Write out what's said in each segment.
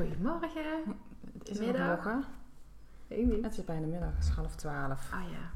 Goedemorgen. Is het Middag? nog morgen? Ik niet. Het is bijna middag, het is 11:30. Oh ja.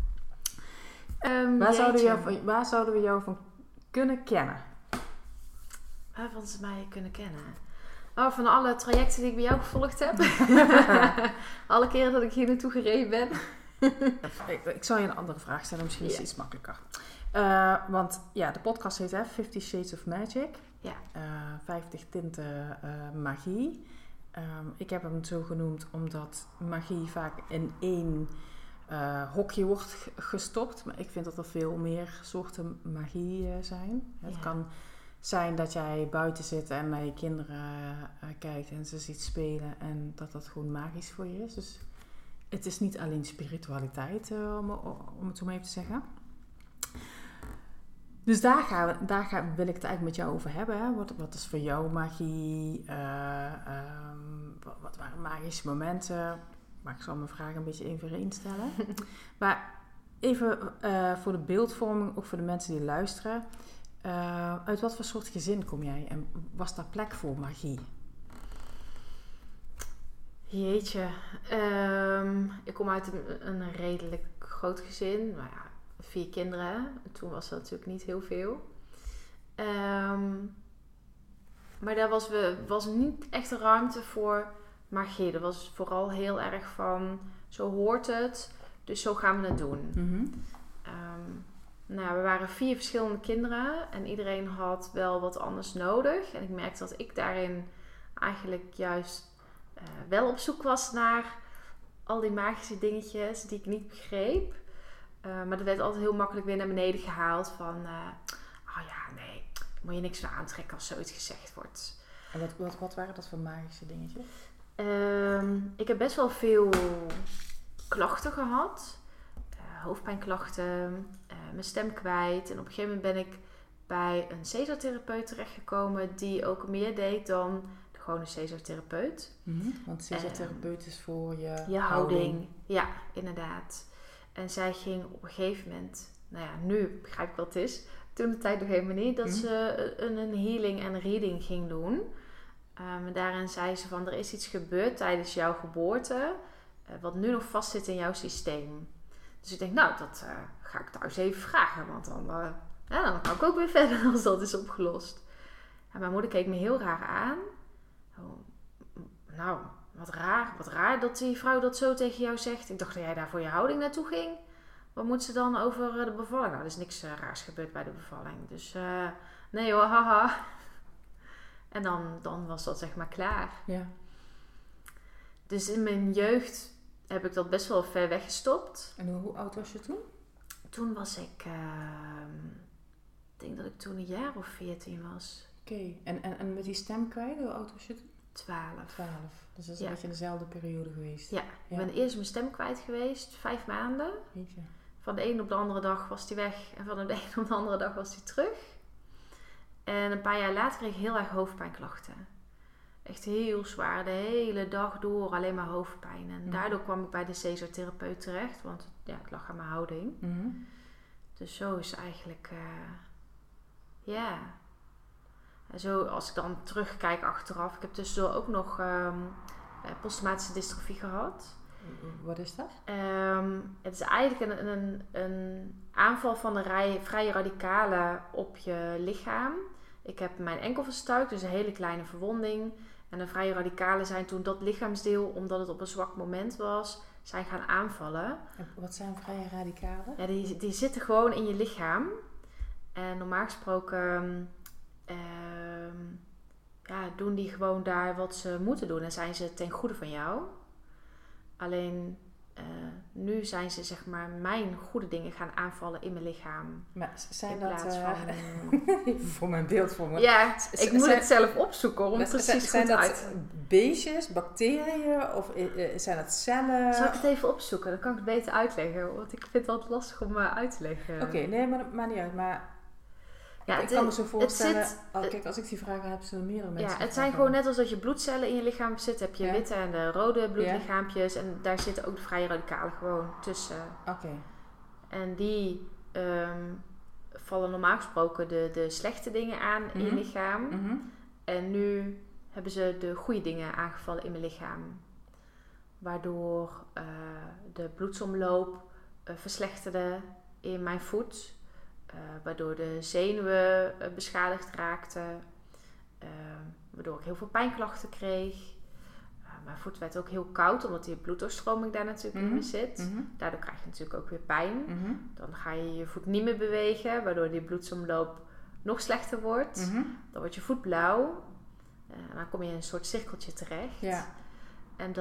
Waar zouden we jou van kunnen kennen? Waarvan ze mij kunnen kennen? Oh, van alle trajecten die ik bij jou gevolgd heb. Alle keren dat ik hier naartoe gereden ben. Ik zal je een andere vraag stellen, misschien is het iets makkelijker. Want ja, de podcast heet 50 Shades of Magic. Ja. 50 tinten magie. Ik heb hem zo genoemd omdat magie vaak in één hokje wordt gestopt. Maar ik vind dat er veel meer soorten magie zijn. Het kan zijn dat jij buiten zit en naar je kinderen kijkt en ze ziet spelen. En dat gewoon magisch voor je is. Dus het is niet alleen spiritualiteit, om het zo maar even te zeggen. Dus daar wil ik het eigenlijk met jou over hebben. Hè? Wat is voor jou magie? Wat waren magische momenten? Maar ik zal mijn vragen een beetje even stellen. Maar even voor de beeldvorming, ook voor de mensen die luisteren. Uit wat voor soort gezin kom jij? En was daar plek voor magie? Jeetje. Ik kom uit een redelijk groot gezin. Nou ja, 4 kinderen. Toen was dat natuurlijk niet heel veel. Maar daar was niet echt ruimte voor magie. Er was vooral heel erg van, zo hoort het, dus zo gaan we het doen. Mm-hmm. We waren 4 verschillende kinderen en iedereen had wel wat anders nodig. En ik merkte dat ik daarin eigenlijk juist wel op zoek was naar al die magische dingetjes die ik niet begreep. Maar dat werd altijd heel makkelijk weer naar beneden gehaald van, moet je niks meer aantrekken als zoiets gezegd wordt. En wat waren dat voor magische dingetjes? Ik heb best wel veel klachten gehad. Hoofdpijnklachten, mijn stem kwijt. En op een gegeven moment ben ik bij een Cesar-therapeut terechtgekomen die ook meer deed dan gewoon een Cesar-therapeut. Mm-hmm. Want Cesar-therapeut is voor je houding. Ja, inderdaad. En zij ging op een gegeven moment, nu begrijp ik wat het is. Toen de tijd nog helemaal niet, dat ze een healing en reading ging doen. En daarin zei ze van, er is iets gebeurd tijdens jouw geboorte, wat nu nog vastzit in jouw systeem. Dus ik denk, dat ga ik thuis even vragen, want dan kan ik ook weer verder als dat is opgelost. En mijn moeder keek me heel raar aan. Wat raar dat die vrouw dat zo tegen jou zegt. Ik dacht dat jij daar voor je houding naartoe ging. Wat moet ze dan over de bevalling? Er is niks raars gebeurd bij de bevalling. Dus nee hoor, haha. En dan was dat zeg maar klaar. Ja. Dus in mijn jeugd heb ik dat best wel ver weggestopt. En hoe oud was je toen? Toen was ik, ik denk dat ik toen een jaar of 14 was. Oké. En met die stem kwijt, hoe oud was je toen? 12. Dus dat is een beetje dezelfde periode geweest. Ja, ik ben eerst mijn stem kwijt geweest, 5 maanden. Jeetje. Van de een op de andere dag was die weg en van de een op de andere dag was die terug. En een paar jaar later kreeg ik heel erg hoofdpijnklachten. Echt heel zwaar, de hele dag door alleen maar hoofdpijn. En daardoor kwam ik bij de Cesar-therapeut terecht, want het lag aan mijn houding. Mm-hmm. Dus zo is eigenlijk, Zo, als ik dan terugkijk achteraf, ik heb tussendoor ook nog posttraumatische dystrofie gehad. Wat is dat? Het is eigenlijk een aanval van de vrije radicalen op je lichaam. Ik heb mijn enkel verstuikt, dus een hele kleine verwonding. En de vrije radicalen zijn toen dat lichaamsdeel, omdat het op een zwak moment was, zijn gaan aanvallen. En wat zijn vrije radicalen? Ja, die zitten gewoon in je lichaam. En normaal gesproken doen die gewoon daar wat ze moeten doen. En zijn ze ten goede van jou. Alleen nu zijn ze zeg maar mijn goede dingen gaan aanvallen in mijn lichaam. Maar zijn in dat... plaats van... voor mijn beeldvorming. Ja, ik moet het zelf opzoeken om precies zijn goed dat uit te... beestjes, bacteriën of zijn dat cellen? Zal ik het even opzoeken? Dan kan ik het beter uitleggen. Want ik vind het altijd lastig om uit te leggen. Oké, nee, maar dat maakt niet uit. Maar ik kan me zo voorstellen... kijk, als ik die vragen heb, zullen meerdere mensen... Ja, het zijn gewoon net als dat je bloedcellen in je lichaam zit. Heb je witte en de rode bloedlichaampjes. En daar zitten ook de vrije radicalen gewoon tussen. Oké. En die vallen normaal gesproken de slechte dingen aan in je lichaam. Mm-hmm. En nu hebben ze de goede dingen aangevallen in mijn lichaam. Waardoor de bloedsomloop verslechterde in mijn voet. Waardoor de zenuwen beschadigd raakten. Waardoor ik heel veel pijnklachten kreeg. Mijn voet werd ook heel koud, omdat die bloeddoorstroming daar natuurlijk in zit. Mm-hmm. Daardoor krijg je natuurlijk ook weer pijn. Mm-hmm. Dan ga je je voet niet meer bewegen, waardoor die bloedsomloop nog slechter wordt. Mm-hmm. Dan wordt je voet blauw. En dan kom je in een soort cirkeltje terecht. Ja. En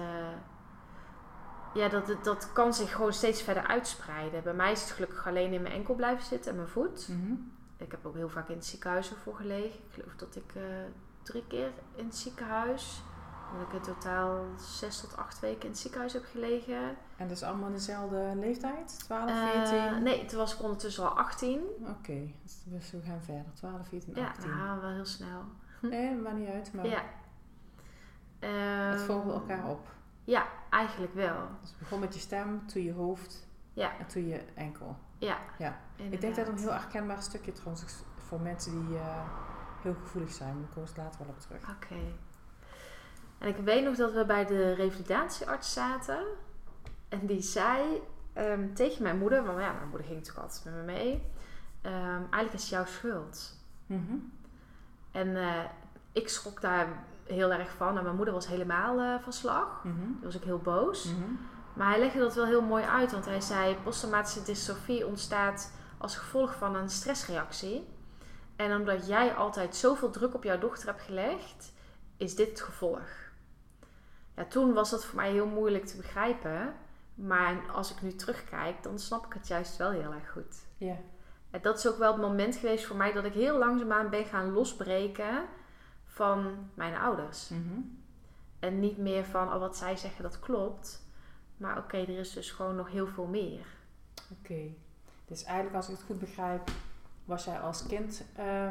dat kan zich gewoon steeds verder uitspreiden. Bij mij is het gelukkig alleen in mijn enkel blijven zitten en mijn voet. Mm-hmm. Ik heb ook heel vaak in het ziekenhuis ervoor gelegen. Ik geloof dat ik 3 keer in het ziekenhuis... Dat ik in totaal 6 tot 8 weken in het ziekenhuis heb gelegen. En dat is allemaal in dezelfde leeftijd? 12, 14? Nee, toen was ik ondertussen al 18. Oké, dus we gaan verder. 12, 14, 18. Ja, gaan we wel heel snel. Nee, dat maakt niet uit. Maar ja. het volgde elkaar op. Ja, eigenlijk wel. Dus het begon met je stem, toen je hoofd en toen je enkel. Ja, ik denk dat het een heel herkenbaar stukje trouwens voor mensen die heel gevoelig zijn. Daar kom ik later wel op terug. Oké. En ik weet nog dat we bij de revalidatiearts zaten. En die zei tegen mijn moeder... Want ja, mijn moeder ging natuurlijk altijd met me mee. Eigenlijk is het jouw schuld. Mm-hmm. En ik schrok daar heel erg van. En mijn moeder was helemaal van slag. Mm-hmm. Toen was ik heel boos. Mm-hmm. Maar hij legde dat wel heel mooi uit. Want hij zei... Posttraumatische dystrofie ontstaat als gevolg van een stressreactie. En omdat jij altijd zoveel druk op jouw dochter hebt gelegd... is dit het gevolg. Ja, toen was dat voor mij heel moeilijk te begrijpen. Maar als ik nu terugkijk, dan snap ik het juist wel heel erg goed. Ja. En dat is ook wel het moment geweest voor mij dat ik heel langzaamaan ben gaan losbreken van mijn ouders. Mm-hmm. En niet meer van, wat zij zeggen, dat klopt. Maar oké, er is dus gewoon nog heel veel meer. Oké. Dus eigenlijk, als ik het goed begrijp, was jij als kind...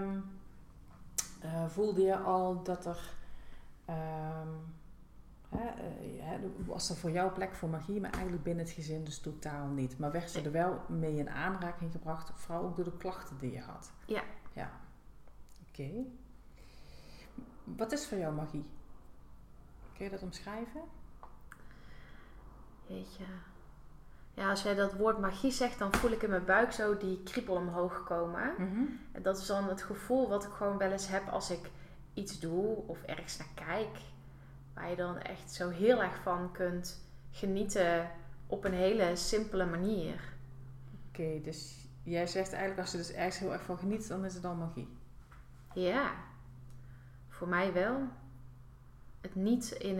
voelde je al dat er... was er voor jou plek voor magie, maar eigenlijk binnen het gezin dus totaal niet. Maar werd je er wel mee in aanraking gebracht, vooral ook door de klachten die je had? Ja. Oké. Wat is voor jou magie? Kun je dat omschrijven? Jeetje. Ja, als jij dat woord magie zegt, dan voel ik in mijn buik zo die kriebel omhoog komen. Mm-hmm. En dat is dan het gevoel wat ik gewoon wel eens heb als ik iets doe of ergens naar kijk. Waar je dan echt zo heel erg van kunt genieten op een hele simpele manier. Oké, dus jij zegt eigenlijk als je dus ergens heel erg van geniet, dan is het dan magie? Ja, voor mij wel. Het niet in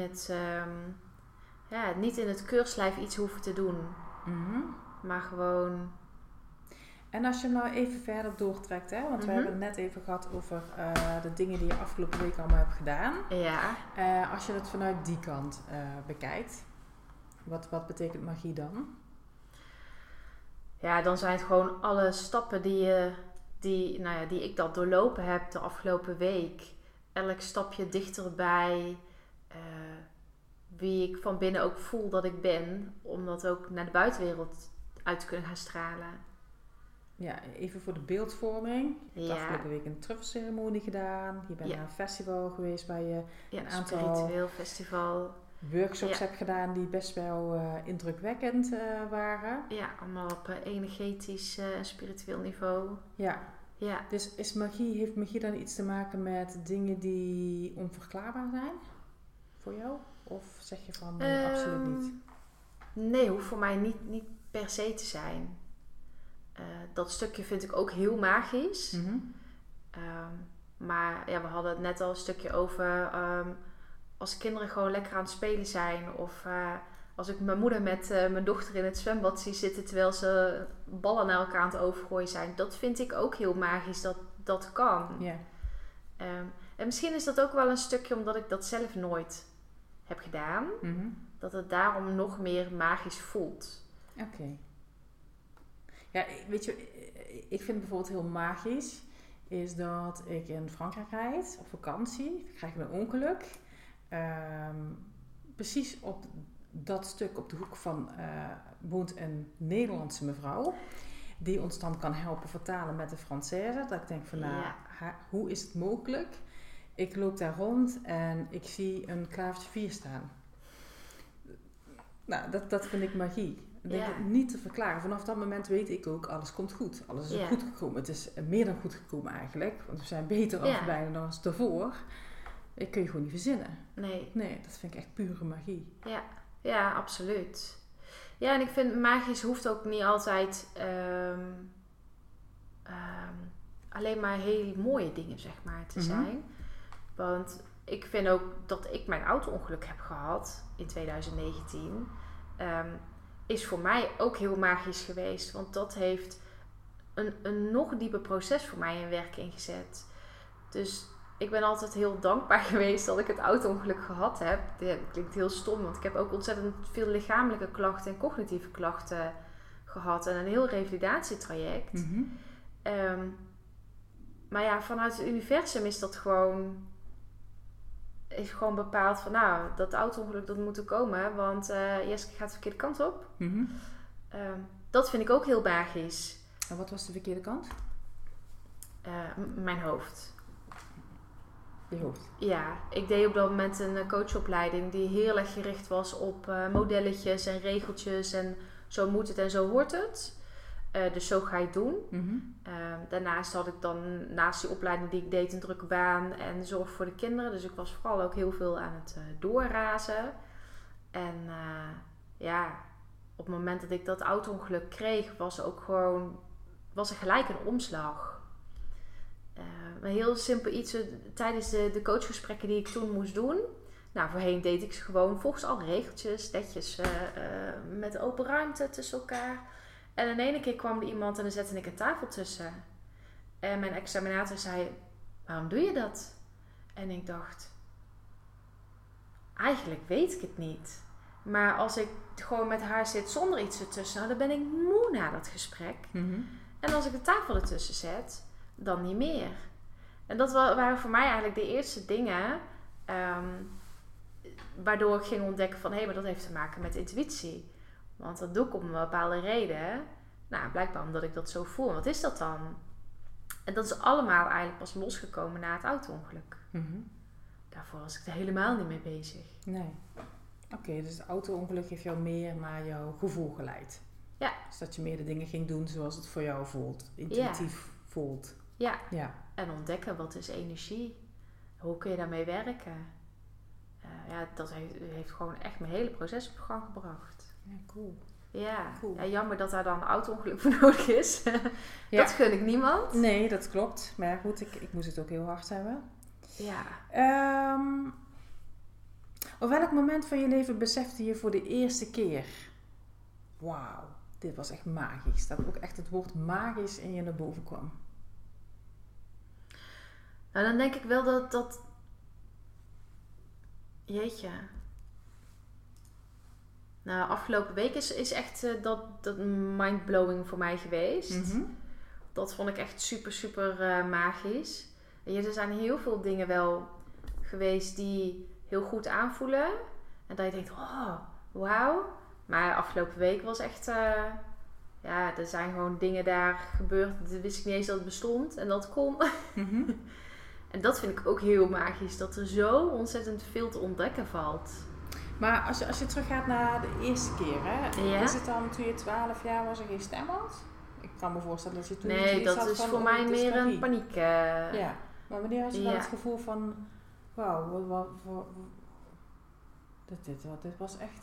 het keurslijf iets hoeven te doen. Mm-hmm. Maar gewoon... En als je nou even verder doortrekt, hè? Want we hebben het net even gehad over de dingen die je afgelopen week allemaal hebt gedaan. Ja. Als je het vanuit die kant bekijkt, wat betekent magie dan? Ja, dan zijn het gewoon alle stappen die ik dan doorlopen heb de afgelopen week. Elk stapje dichterbij. Wie ik van binnen ook voel dat ik ben. Om dat ook naar de buitenwereld uit te kunnen gaan stralen. Ja, even voor de beeldvorming. Je hebt afgelopen week een truffelceremonie gedaan. Je bent naar een festival geweest waar je een aantal spiritueel festival workshops hebt gedaan die best wel indrukwekkend waren. Ja, allemaal op energetisch en spiritueel niveau. Ja. Dus heeft magie dan iets te maken met dingen die onverklaarbaar zijn voor jou? Of zeg je van absoluut niet? Nee, hoeft voor mij niet per se te zijn. Dat stukje vind ik ook heel magisch. Mm-hmm. Maar ja, we hadden het net al een stukje over... als kinderen gewoon lekker aan het spelen zijn... of als ik mijn moeder met mijn dochter in het zwembad zie zitten... terwijl ze ballen naar elkaar aan het overgooien zijn... dat vind ik ook heel magisch dat kan. Yeah. En misschien is dat ook wel een stukje... omdat ik dat zelf nooit heb gedaan... Mm-hmm. Dat het daarom nog meer magisch voelt. Oké. Ja, weet je, ik vind bijvoorbeeld heel magisch... is dat ik in Frankrijk rijd op vakantie. Ik krijg een ongeluk. Precies op dat stuk op de hoek van woont een Nederlandse mevrouw... die ons dan kan helpen vertalen met de Française. Dat ik denk van, hoe is het mogelijk? Ik loop daar rond en ik zie een klavertje 4 staan. Nou, dat vind ik magie. Ik denk het niet te verklaren. Vanaf dat moment weet ik ook, alles komt goed. Alles is goed gekomen. Het is meer dan goed gekomen eigenlijk. Want we zijn beter af bijna dan als daarvoor. Ik kun je gewoon niet verzinnen. Nee, dat vind ik echt pure magie. Ja, absoluut. Ja, en ik vind magisch hoeft ook niet altijd alleen maar heel mooie dingen, zeg maar, te zijn. Want ik vind ook dat ik mijn auto-ongeluk heb gehad in 2019. Is voor mij ook heel magisch geweest. Want dat heeft een nog dieper proces voor mij in werking gezet. Dus ik ben altijd heel dankbaar geweest dat ik het auto-ongeluk gehad heb. Dat klinkt heel stom, want ik heb ook ontzettend veel lichamelijke klachten en cognitieve klachten gehad. En een heel revalidatietraject. Maar ja, vanuit het universum is dat gewoon bepaald van, nou, dat auto-ongeluk, dat moet er komen. Want Jeske gaat de verkeerde kant op. Dat vind ik ook heel magisch. En wat was de verkeerde kant? Mijn hoofd. Je hoofd? Ja, ik deed op dat moment een coachopleiding die heel erg gericht was op modelletjes en regeltjes. En zo moet het en zo hoort het. Dus zo ga je het doen. Daarnaast had ik dan naast die opleiding die ik deed een drukke baan en zorg voor de kinderen. Dus ik was vooral ook heel veel aan het doorrazen. En op het moment dat ik dat auto-ongeluk kreeg, was er gelijk een omslag. Een heel simpel iets tijdens de coachgesprekken die ik toen moest doen. Nou, voorheen deed ik ze gewoon volgens alle regeltjes, netjes met open ruimte tussen elkaar. En in ene keer kwam er iemand en dan zette ik een tafel tussen. En mijn examinator zei, waarom doe je dat? En ik dacht, eigenlijk weet ik het niet. Maar als ik gewoon met haar zit zonder iets ertussen, dan ben ik moe na dat gesprek. En als ik de tafel ertussen zet, dan niet meer. En dat waren voor mij eigenlijk de eerste dingen waardoor ik ging ontdekken van, hé, maar dat heeft te maken met intuïtie. Want dat doe ik om een bepaalde reden. Nou, blijkbaar omdat ik dat zo voel. Wat is dat dan? En dat is allemaal eigenlijk pas losgekomen na het auto-ongeluk. Daarvoor was ik er helemaal niet mee bezig. Nee. Oké, dus het auto-ongeluk heeft jou meer naar jouw gevoel geleid. Ja. Dus dat je meer de dingen ging doen zoals het voor jou voelt. Intuïtief voelt. Ja. En ontdekken, wat is energie? Hoe kun je daarmee werken? Dat heeft gewoon echt mijn hele proces op gang gebracht. Ja, cool. Ja, cool. Ja, jammer dat daar dan een auto-ongeluk voor nodig is. Dat gun ik niemand. Nee, dat klopt. Maar goed, ik moest het ook heel hard hebben. Ja. Op welk moment van je leven besefte je voor de eerste keer, wauw, dit was echt magisch. Dat ook echt het woord magisch in je naar boven kwam. Nou, dan denk ik wel dat jeetje. Nou, afgelopen week is echt dat mindblowing voor mij geweest. Dat vond ik echt super, super magisch. Er zijn heel veel dingen wel geweest die heel goed aanvoelen. En dat je denkt, oh, wauw. Maar afgelopen week was echt, er zijn gewoon dingen daar gebeurd. Dat wist ik niet eens dat het bestond en dat kon. En dat vind ik ook heel magisch. Dat er zo ontzettend veel te ontdekken valt. Maar als je teruggaat naar de eerste keer, hè? Ja? Is het dan toen je 12 jaar was en geen stem had? Ik kan me voorstellen dat je toen... Nee, dat is voor mij meer een paniek. Ja, maar wanneer had je dan het gevoel van... Wauw, dit was echt...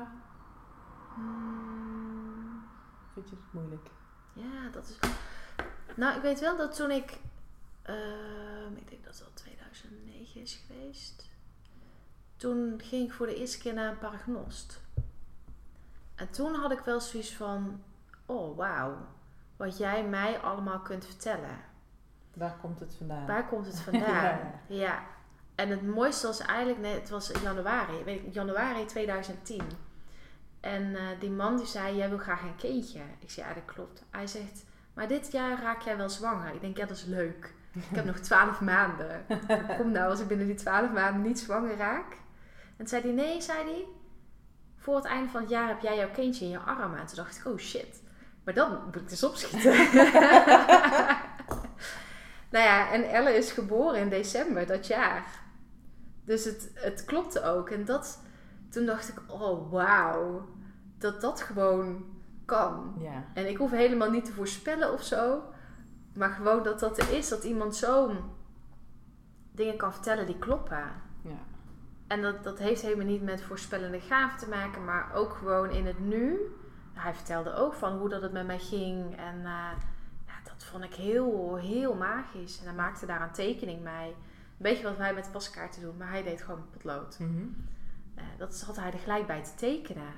Vind je het moeilijk? Ja, dat is... Nou, ik weet wel dat toen ik... ik denk dat het al 2009 is geweest. Toen ging ik voor de eerste keer naar een paragnost. En toen had ik wel zoiets van... Oh, wauw. Wat jij mij allemaal kunt vertellen. Waar komt het vandaan? Waar komt het vandaan? Ja. En het mooiste was eigenlijk... het was januari 2010. En die man die zei... Jij wil graag een kindje. Ik zei, ja, dat klopt. Hij zegt... Maar dit jaar raak jij wel zwanger. Ik denk, ja, dat is leuk. Ik heb nog 12 maanden. Kom nou, als ik binnen die 12 maanden niet zwanger raak. En toen zei hij, nee, zei hij. Voor het einde van het jaar heb jij jouw kindje in je armen. En toen dacht ik, oh shit. Maar dan moet ik dus opschieten. Nou ja, en Elle is geboren in december dat jaar. Dus het klopte ook. En toen dacht ik, oh wauw, dat gewoon kan. Ja. En ik hoef helemaal niet te voorspellen of zo. Maar gewoon dat er is, dat iemand zo dingen kan vertellen die kloppen. Ja. En dat heeft helemaal niet met voorspellende gaven te maken, maar ook gewoon in het nu. Hij vertelde ook van hoe dat het met mij ging. En dat vond ik heel, heel magisch. En hij maakte daar een tekening mee. Een beetje wat wij met de paskaarten doen, maar hij deed gewoon potlood. Mm-hmm. Dat zat hij er gelijk bij te tekenen.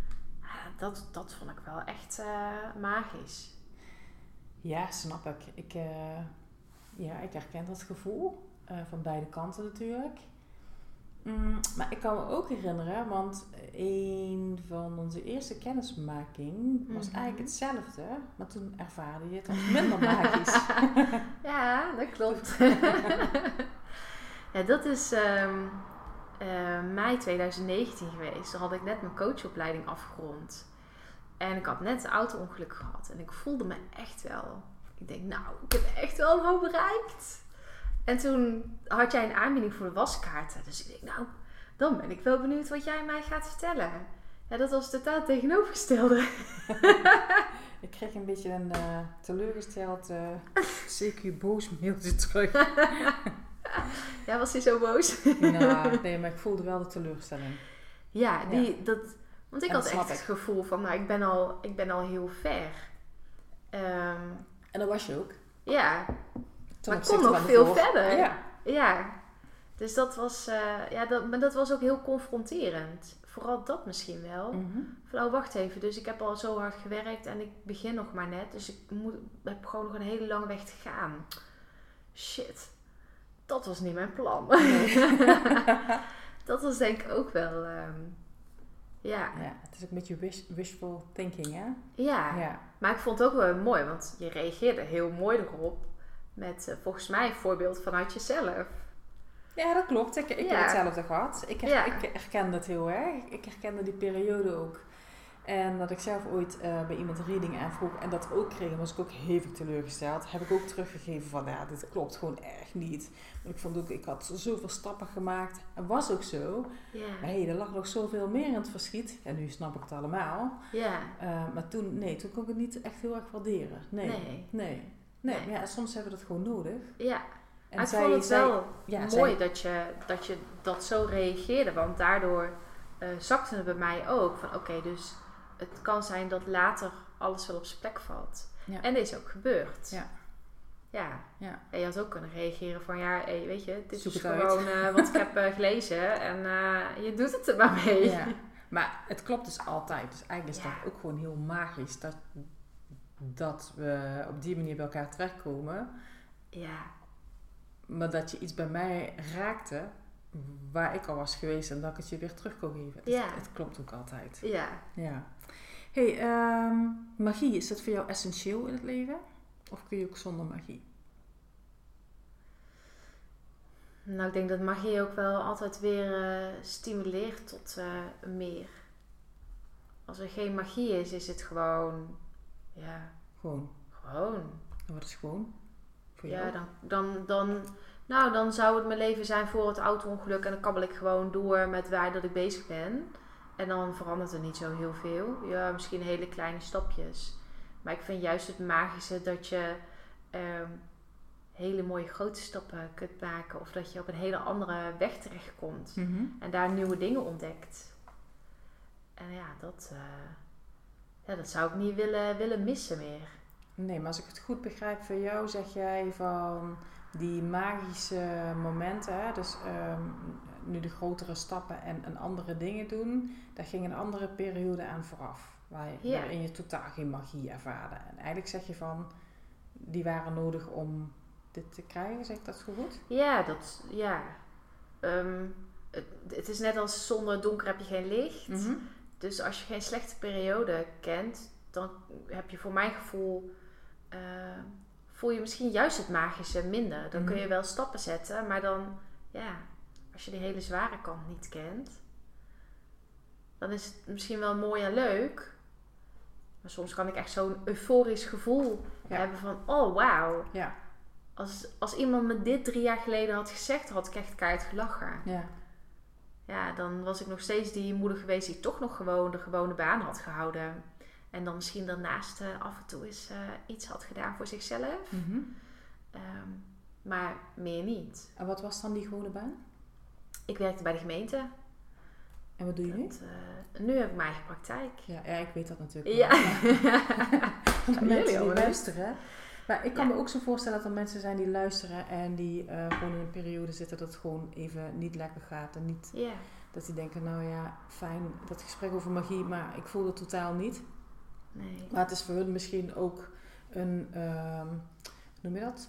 Dat vond ik wel echt magisch. Ja, snap ik. Ik herken dat gevoel. Van beide kanten natuurlijk. Maar ik kan me ook herinneren, want een van onze eerste kennismaking was eigenlijk hetzelfde. Maar toen ervaarde je het als minder magisch. Ja, dat klopt. Ja, dat is mei 2019 geweest. Toen had ik net mijn coachopleiding afgerond. En ik had net een auto-ongeluk gehad. En ik voelde me echt wel. Ik denk, nou, ik heb echt wel een hoop bereikt. En toen had jij een aanbieding voor de waskaarten. Dus ik denk, nou, dan ben ik wel benieuwd wat jij mij gaat vertellen. Ja, dat was totaal tegenovergestelde. Ik kreeg een beetje een teleurgesteld, CQ boos mailtje terug. Ja, was hij zo boos? Nou, nee, maar ik voelde wel de teleurstelling. Ja, want ik had echt het gevoel van, nou, ik ben al heel ver. En dat was je ook. Ja, maar ik kon nog veel verder. Ja. Dus dat was, maar dat was ook heel confronterend. Vooral dat misschien wel. Mm-hmm. Van, oh, wacht even. Dus ik heb al zo hard gewerkt en ik begin nog maar net. Dus ik heb gewoon nog een hele lange weg te gaan. Shit. Dat was niet mijn plan. Nee. Dat was denk ik ook wel, ja, het is ook een beetje wishful thinking, hè? Ja, maar ik vond het ook wel mooi. Want je reageerde heel mooi erop. Met volgens mij een voorbeeld vanuit jezelf. Ja, dat klopt. Ik heb hetzelfde gehad. Ik herkende het heel erg. Ik herkende die periode ook. En dat ik zelf ooit bij iemand een reading aanvroeg en dat ook kreeg, was ik ook hevig teleurgesteld. Heb ik ook teruggegeven van, ja, dit klopt gewoon echt niet. Want ik vond ook, ik had zoveel stappen gemaakt. En was ook zo. Ja. Maar er lag nog zoveel meer in het verschiet. En nu snap ik het allemaal. Ja. Maar toen kon ik het niet echt heel erg waarderen. Nee. Maar ja, soms hebben we dat gewoon nodig. Ja. En ik vond het wel mooi dat je dat zo reageerde. Want daardoor zakte het bij mij ook. Van oké, dus het kan zijn dat later alles wel op zijn plek valt. Ja. En dat is ook gebeurd. Ja. En je had ook kunnen reageren van ja, weet je, dit Zoek is het gewoon wat ik heb gelezen. En je doet het er maar mee. Ja. Maar het klopt dus altijd. Dus eigenlijk is dat ook gewoon heel magisch. Dat we op die manier bij elkaar terechtkomen. Ja. Maar dat je iets bij mij raakte waar ik al was geweest en dat ik het je weer terug kon geven. Het klopt ook altijd. Ja. Hey, magie, is dat voor jou essentieel in het leven? Of kun je ook zonder magie? Nou, ik denk dat magie ook wel altijd weer stimuleert tot meer. Als er geen magie is het gewoon... Ja. Gewoon. En wat is gewoon? Voor jou? Dan zou het mijn leven zijn voor het auto-ongeluk. En dan kabbel ik gewoon door met waar dat ik bezig ben. En dan verandert er niet zo heel veel. Ja, misschien hele kleine stapjes. Maar ik vind juist het magische dat je hele mooie grote stappen kunt maken. Of dat je op een hele andere weg terechtkomt. Mm-hmm. En daar nieuwe dingen ontdekt. En ja, dat zou ik niet willen missen meer. Nee, maar als ik het goed begrijp van jou, zeg jij van die magische momenten, hè? Dus nu de grotere stappen en andere dingen doen, daar ging een andere periode aan vooraf. Waarin je totaal geen magie ervaarde. En eigenlijk zeg je van, die waren nodig om dit te krijgen, zeg ik dat goed? Het is net als zonder donker heb je geen licht. Mm-hmm. Dus als je geen slechte periode kent, dan heb je voor mijn gevoel... voel je misschien juist het magische minder. Dan kun je wel stappen zetten, maar dan, als je die hele zware kant niet kent, dan is het misschien wel mooi en leuk. Maar soms kan ik echt zo'n euforisch gevoel hebben van, oh wauw. Ja. als iemand me dit 3 jaar geleden had gezegd, had ik echt keihard gelachen. Ja. Ja, dan was ik nog steeds die moeder geweest die toch nog gewoon de gewone baan had gehouden. En dan misschien daarnaast af en toe eens iets had gedaan voor zichzelf. Mm-hmm. Maar meer niet. En wat was dan die gewone baan? Ik werkte bij de gemeente. En wat doe je nu? Nu heb ik mijn eigen praktijk. Ja, ik weet dat natuurlijk Ja. wel. De mensen die leuk. luisteren. Maar ik kan me ook zo voorstellen dat er mensen zijn die luisteren en die gewoon in een periode zitten dat het gewoon even niet lekker gaat. En niet dat die denken, nou ja, fijn, dat gesprek over magie, maar ik voel het totaal niet. Nee. Maar het is voor hun misschien ook een, hoe noem je dat?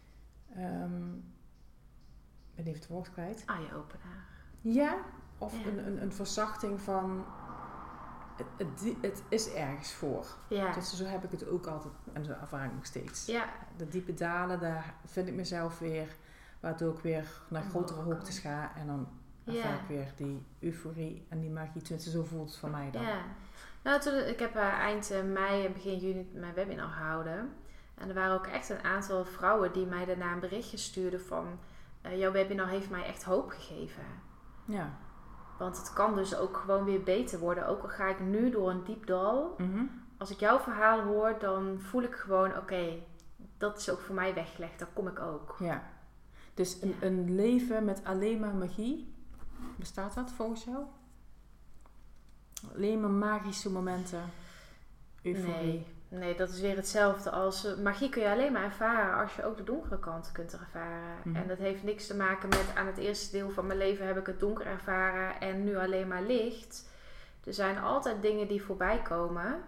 Ik ben even het woord kwijt. Eye-opener. Ja, of een verzachting van het is ergens voor. Ja. Dus zo heb ik het ook altijd en zo ervaar ik nog steeds. Ja. De diepe dalen, daar vind ik mezelf weer, waardoor ik weer naar grotere hoogtes ga en dan ervaar ik weer die euforie en die magie. Tenminste, zo voelt het voor mij dan. Ja. Nou, ik heb eind mei en begin juni mijn webinar gehouden. En er waren ook echt een aantal vrouwen die mij daarna een berichtje stuurden van... jouw webinar heeft mij echt hoop gegeven. Ja. Want het kan dus ook gewoon weer beter worden. Ook al ga ik nu door een diep dal. Mm-hmm. Als ik jouw verhaal hoor, dan voel ik gewoon... Oké, dat is ook voor mij weggelegd. Daar kom ik ook. Ja. Dus een leven met alleen maar magie. Bestaat dat volgens jou? Alleen maar magische momenten. Euforie. Nee, dat is weer hetzelfde als... magie kun je alleen maar ervaren als je ook de donkere kant kunt ervaren. Mm-hmm. En dat heeft niks te maken met... aan het eerste deel van mijn leven heb ik het donker ervaren en nu alleen maar licht. Er zijn altijd dingen die voorbij komen.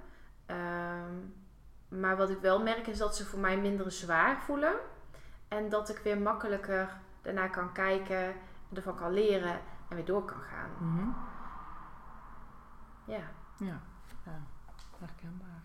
Maar wat ik wel merk is dat ze voor mij minder zwaar voelen. En dat ik weer makkelijker daarna kan kijken, ervan kan leren en weer door kan gaan. Mm-hmm. Ja. Ja, herkenbaar.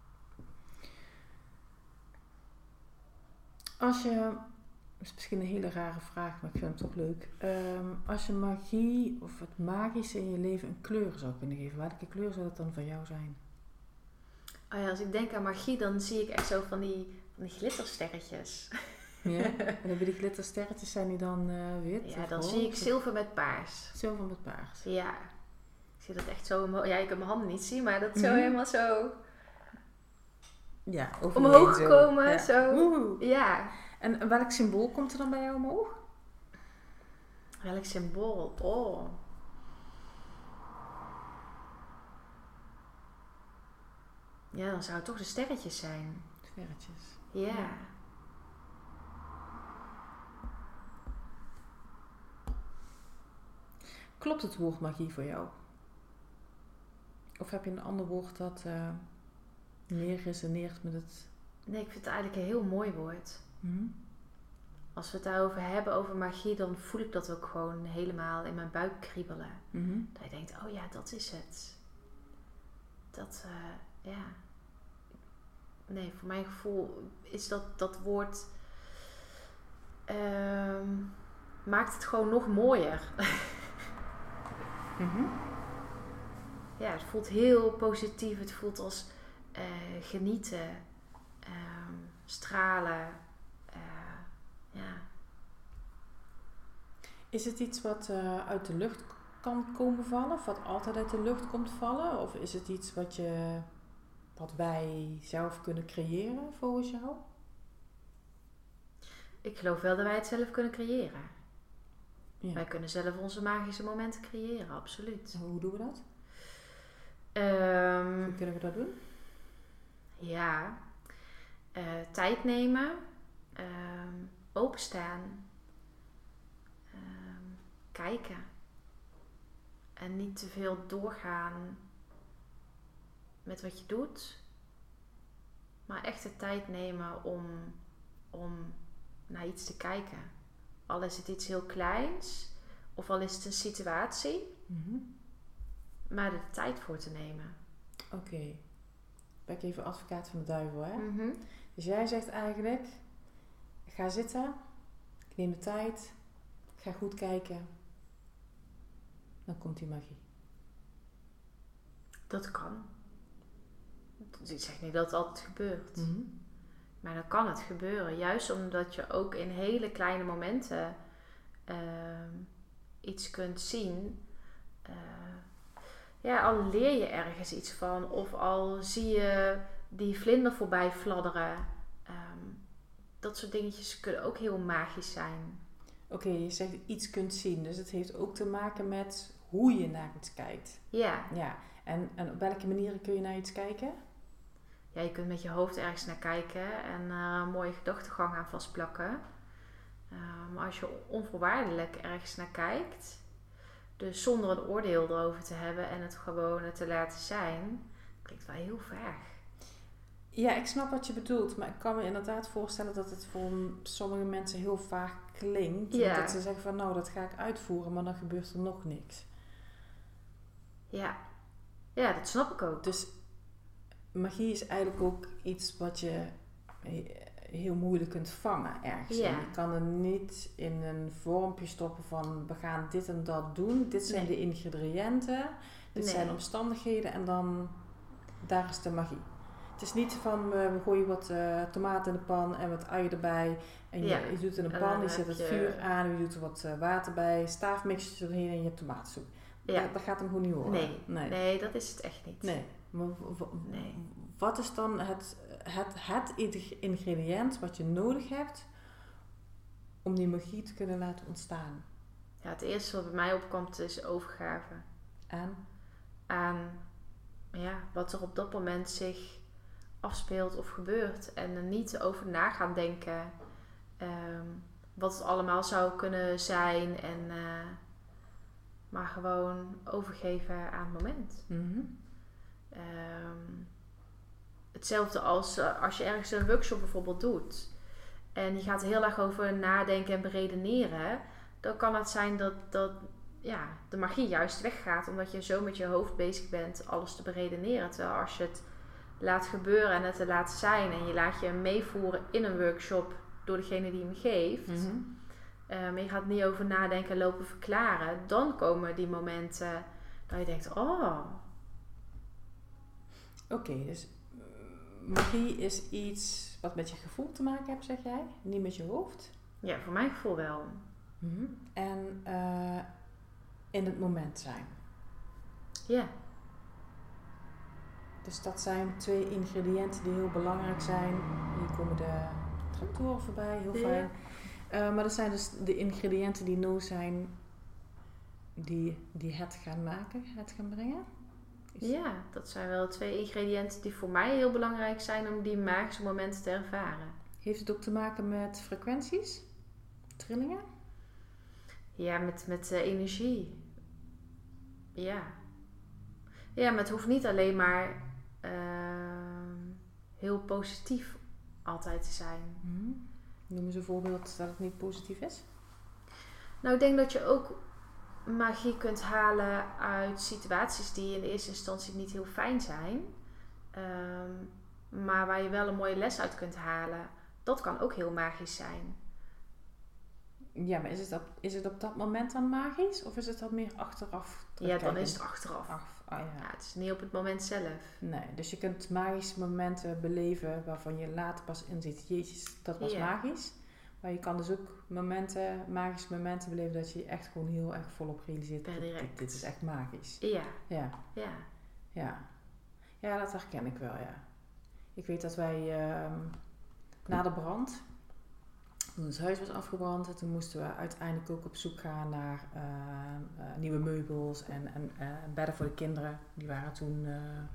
Als je, dat is misschien een hele rare vraag, maar ik vind het toch leuk. Als je magie of het magische in je leven een kleur zou kunnen geven, welke kleur zou dat dan voor jou zijn? Oh ja, als ik denk aan magie, dan zie ik echt zo van die glittersterretjes. Ja, en dan die glittersterretjes, zijn die dan wit? Ja, dan zie ik zilver met paars. Zilver met paars. Ja. Ik zie dat echt zo omhoog. Ja, ik kan mijn handen niet zien, maar dat is zo helemaal zo... Ja, omhoog komen, ja. zo. Woehoe. Ja. En welk symbool komt er dan bij jou omhoog? Welk symbool? Oh. Ja, dan zou het toch de sterretjes zijn. Sterretjes. Ja. Klopt het woord magie voor jou? Of heb je een ander woord dat meer resoneert met het... Nee, ik vind het eigenlijk een heel mooi woord. Mm-hmm. Als we het daarover hebben, over magie, dan voel ik dat ook gewoon helemaal in mijn buik kriebelen. Mm-hmm. Dat je denkt, oh ja, dat is het. Dat, ja. Nee, voor mijn gevoel is dat woord... maakt het gewoon nog mooier. Mm-hmm. Ja, het voelt heel positief. Het voelt als genieten, stralen. Ja. Is het iets wat uit de lucht kan komen vallen? Of wat altijd uit de lucht komt vallen? Of is het iets wat wij zelf kunnen creëren volgens jou? Ik geloof wel dat wij het zelf kunnen creëren. Ja. Wij kunnen zelf onze magische momenten creëren, absoluut. Hoe doen we dat? Hoe kunnen we dat doen? Ja, tijd nemen, openstaan, kijken en niet te veel doorgaan met wat je doet, maar echt de tijd nemen om naar iets te kijken. Al is het iets heel kleins of al is het een situatie, Mm-hmm. maar er de tijd voor te nemen. Oké. Ben ik even advocaat van de duivel, hè? Mm-hmm. Dus jij zegt eigenlijk, ik ga zitten, ik neem de tijd, ik ga goed kijken, dan komt die magie. Dat kan. Ik zeg niet dat het altijd gebeurt. Mm-hmm. Maar dan kan het gebeuren. Juist omdat je ook in hele kleine momenten iets kunt zien. Al leer je ergens iets van. Of al zie je die vlinder voorbij fladderen. Dat soort dingetjes kunnen ook heel magisch zijn. Oké, je zegt iets kunt zien. Dus het heeft ook te maken met hoe je naar iets kijkt. Ja. En op welke manieren kun je naar iets kijken? Ja, je kunt met je hoofd ergens naar kijken en een mooie gedachtegang aan vastplakken. Maar als je onvoorwaardelijk ergens naar kijkt, dus zonder een oordeel erover te hebben en het gewoon te laten zijn, klinkt wel heel vaag. Ja, ik snap wat je bedoelt, maar ik kan me inderdaad voorstellen dat het voor sommige mensen heel vaag klinkt. Ja. Dat ze zeggen van nou, dat ga ik uitvoeren, maar dan gebeurt er nog niks. Ja, dat snap ik ook. Dus magie is eigenlijk ook iets wat je heel moeilijk kunt vangen ergens. Ja. En je kan er niet in een vormpje stoppen van we gaan dit en dat doen. Dit zijn de ingrediënten. Dit zijn omstandigheden en dan daar is de magie. Het is niet van we gooien wat tomaten in de pan en wat ui erbij. En je doet het in een pan, je zet het vuur aan, je doet er wat water bij, staafmixjes erheen en je hebt tomatensoep. Ja. Dat gaat hem gewoon niet horen. Nee, dat is het echt niet. Nee. Maar wat is dan het ingrediënt wat je nodig hebt om die magie te kunnen laten ontstaan? Ja, het eerste wat bij mij opkomt is overgave. Aan wat er op dat moment zich afspeelt of gebeurt. En er niet over na gaan denken wat het allemaal zou kunnen zijn. Maar gewoon overgeven aan het moment. Mm-hmm. Hetzelfde als je ergens een workshop bijvoorbeeld doet. En je gaat er heel erg over nadenken en beredeneren. Dan kan het zijn dat de magie juist weggaat. Omdat je zo met je hoofd bezig bent alles te beredeneren. Terwijl als je het laat gebeuren en het te laat zijn. En je laat je meevoeren in een workshop door degene die hem geeft. Mm-hmm. Maar je gaat niet over nadenken en lopen verklaren. Dan komen die momenten dat je denkt, Oké, dus magie is iets wat met je gevoel te maken heeft, zeg jij? Niet met je hoofd? Ja, voor mijn gevoel wel. Mm-hmm. En in het moment zijn. Ja. Dus dat zijn 2 ingrediënten die heel belangrijk zijn. Hier komen de tractoren voorbij, heel fijn. Maar dat zijn dus de ingrediënten die nodig zijn die het gaan maken, het gaan brengen. Ja, dat zijn wel 2 ingrediënten die voor mij heel belangrijk zijn om die magische momenten te ervaren. Heeft het ook te maken met frequenties? Trillingen? Ja, met energie. Ja. Ja, maar het hoeft niet alleen maar heel positief altijd te zijn. Mm-hmm. Noem eens een voorbeeld dat het niet positief is. Nou, ik denk dat je ook magie kunt halen uit situaties die in de eerste instantie niet heel fijn zijn. Maar waar je wel een mooie les uit kunt halen. Dat kan ook heel magisch zijn. Ja, maar is het op dat moment dan magisch? Of is het dan meer achteraf? Ja, dan is het achteraf. Ja, het is niet op het moment zelf. Nee, dus je kunt magische momenten beleven waarvan je later pas inziet, jezus, dat was magisch. Maar je kan dus ook magische momenten beleven dat je echt gewoon heel erg volop realiseert. Dit is echt magisch. Ja. Ja, dat herken ik wel, ja. Ik weet dat wij na de brand, toen ons huis was afgebrand, en toen moesten we uiteindelijk ook op zoek gaan naar nieuwe meubels en bedden voor de kinderen. Die waren toen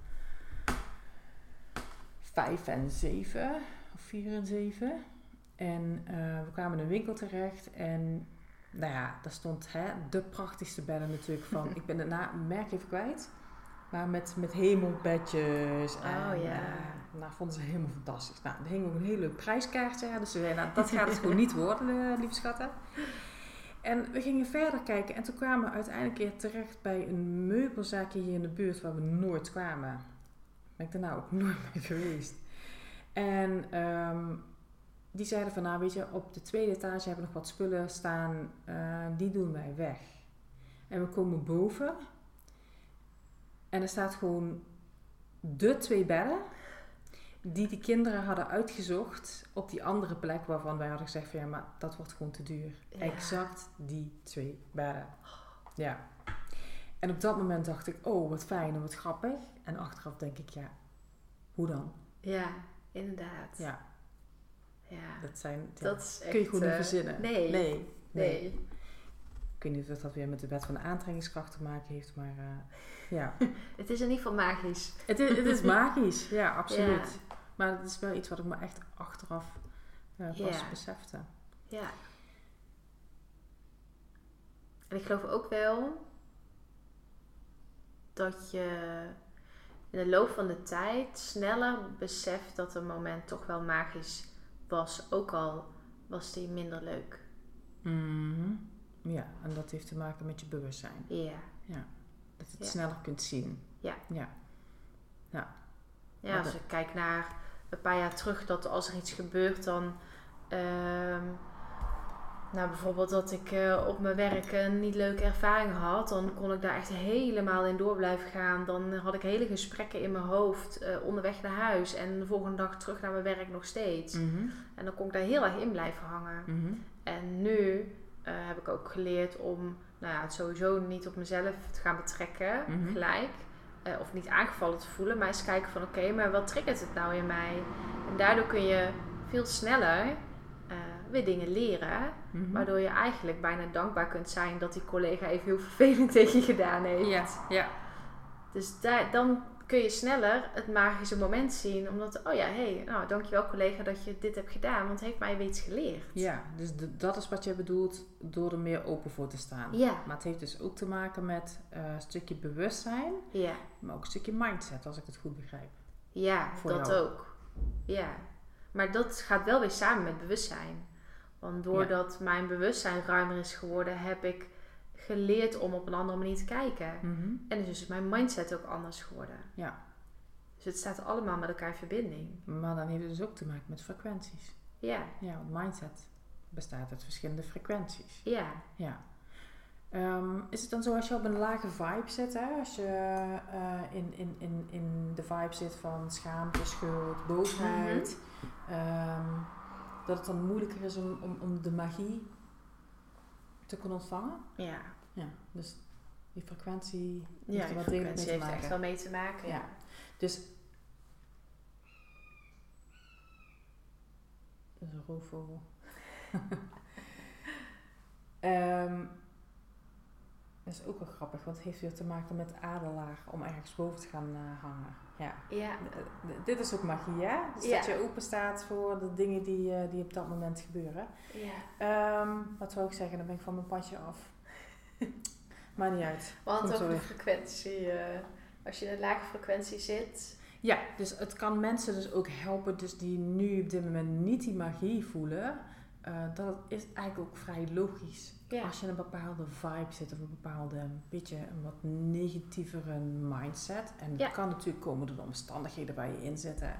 5 en 7, of 4 en 7. En we kwamen in een winkel terecht en nou ja, daar stond de prachtigste bedden natuurlijk van. Ik ben het merk even kwijt. Maar met hemelbedjes. Vonden ze helemaal fantastisch. Nou, er hing ook een hele leuk prijskaartje. Dus we zeiden, dat gaat het gewoon niet worden, lieve schatten. En we gingen verder kijken. En toen kwamen we uiteindelijk weer terecht bij een meubelzaakje hier in de buurt waar we nooit kwamen. Ben ik er nou ook nooit mee geweest. En die zeiden van, nou weet je, op de 2e etage hebben we nog wat spullen staan. Die doen wij weg. En we komen boven. En er staat gewoon de 2 bedden. die kinderen hadden uitgezocht op die andere plek waarvan wij hadden gezegd van ja, maar dat wordt gewoon te duur. Ja. Exact die 2 bedden. Ja. En op dat moment dacht ik, oh wat fijn en wat grappig. En achteraf denk ik, ja, hoe dan? Ja, inderdaad. Ja, Ja. dat is echt, kun je gewoon niet verzinnen. Nee. Ik weet niet of dat weer met de wet van de aantrekkingskracht te maken heeft, maar ja. Het is in ieder geval magisch. Het is magisch, ja, absoluut. Ja. Maar het is wel iets wat ik me echt achteraf pas besefte. Ja. En ik geloof ook wel dat je in de loop van de tijd sneller beseft dat een moment toch wel magisch was. Ook al was die minder leuk. Mm-hmm. Ja, en dat heeft te maken met je bewustzijn. Ja. Dat je het sneller kunt zien. Ja, als ik kijk naar een paar jaar terug, dat als er iets gebeurt, dan bijvoorbeeld dat ik op mijn werk een niet leuke ervaring had, dan kon ik daar echt helemaal in door blijven gaan. Dan had ik hele gesprekken in mijn hoofd onderweg naar huis en de volgende dag terug naar mijn werk nog steeds. Mm-hmm. En dan kon ik daar heel erg in blijven hangen. Mm-hmm. En nu heb ik ook geleerd om het sowieso niet op mezelf te gaan betrekken, gelijk. Of niet aangevallen te voelen, maar eens kijken van oké, maar wat triggert het nou in mij? En daardoor kun je veel sneller weer dingen leren, waardoor je eigenlijk bijna dankbaar kunt zijn dat die collega even heel vervelend tegen je gedaan heeft. Ja. Dus dan kun je sneller het magische moment zien, omdat dankjewel collega dat je dit hebt gedaan, want het heeft mij weer iets geleerd. Ja, dus dat is wat je bedoelt door er meer open voor te staan. Ja. Maar het heeft dus ook te maken met een stukje bewustzijn, maar ook een stukje mindset, als ik het goed begrijp. Ja, voor dat jou. ook. Ja, maar dat gaat wel weer samen met bewustzijn. Want doordat mijn bewustzijn ruimer is geworden, heb ik geleerd om op een andere manier te kijken. Mm-hmm. En dus is mijn mindset ook anders geworden. Ja. Dus het staat allemaal met elkaar in verbinding. Maar dan heeft het dus ook te maken met frequenties. Ja. Ja, want mindset bestaat uit verschillende frequenties. Ja. Is het dan zo als je op een lage vibe zit, hè? Als je in de vibe zit van schaamte, schuld, boosheid, dat het dan moeilijker is om de magie te kunnen ontvangen? Ja. Ja, dus die frequentie heeft er wat frequentie mee te maken. echt wel mee te maken. Ja. Dus dat is een roofvogel. Dat is ook wel grappig, want het heeft weer te maken met adelaar om ergens boven te gaan hangen. Ja. Dit is ook magie, hè? Dus dat je open staat voor de dingen die op dat moment gebeuren. Ja. Wat zou ik zeggen? Dan ben ik van mijn padje af. Maakt niet uit. Want over de frequentie, als je in een lage frequentie zit. Ja, dus het kan mensen dus ook helpen, dus die nu op dit moment niet die magie voelen. Dat is eigenlijk ook vrij logisch. Ja. Als je in een bepaalde vibe zit of een bepaalde, een wat negatievere mindset. En dat kan natuurlijk komen door de omstandigheden waar je in zit. Hè.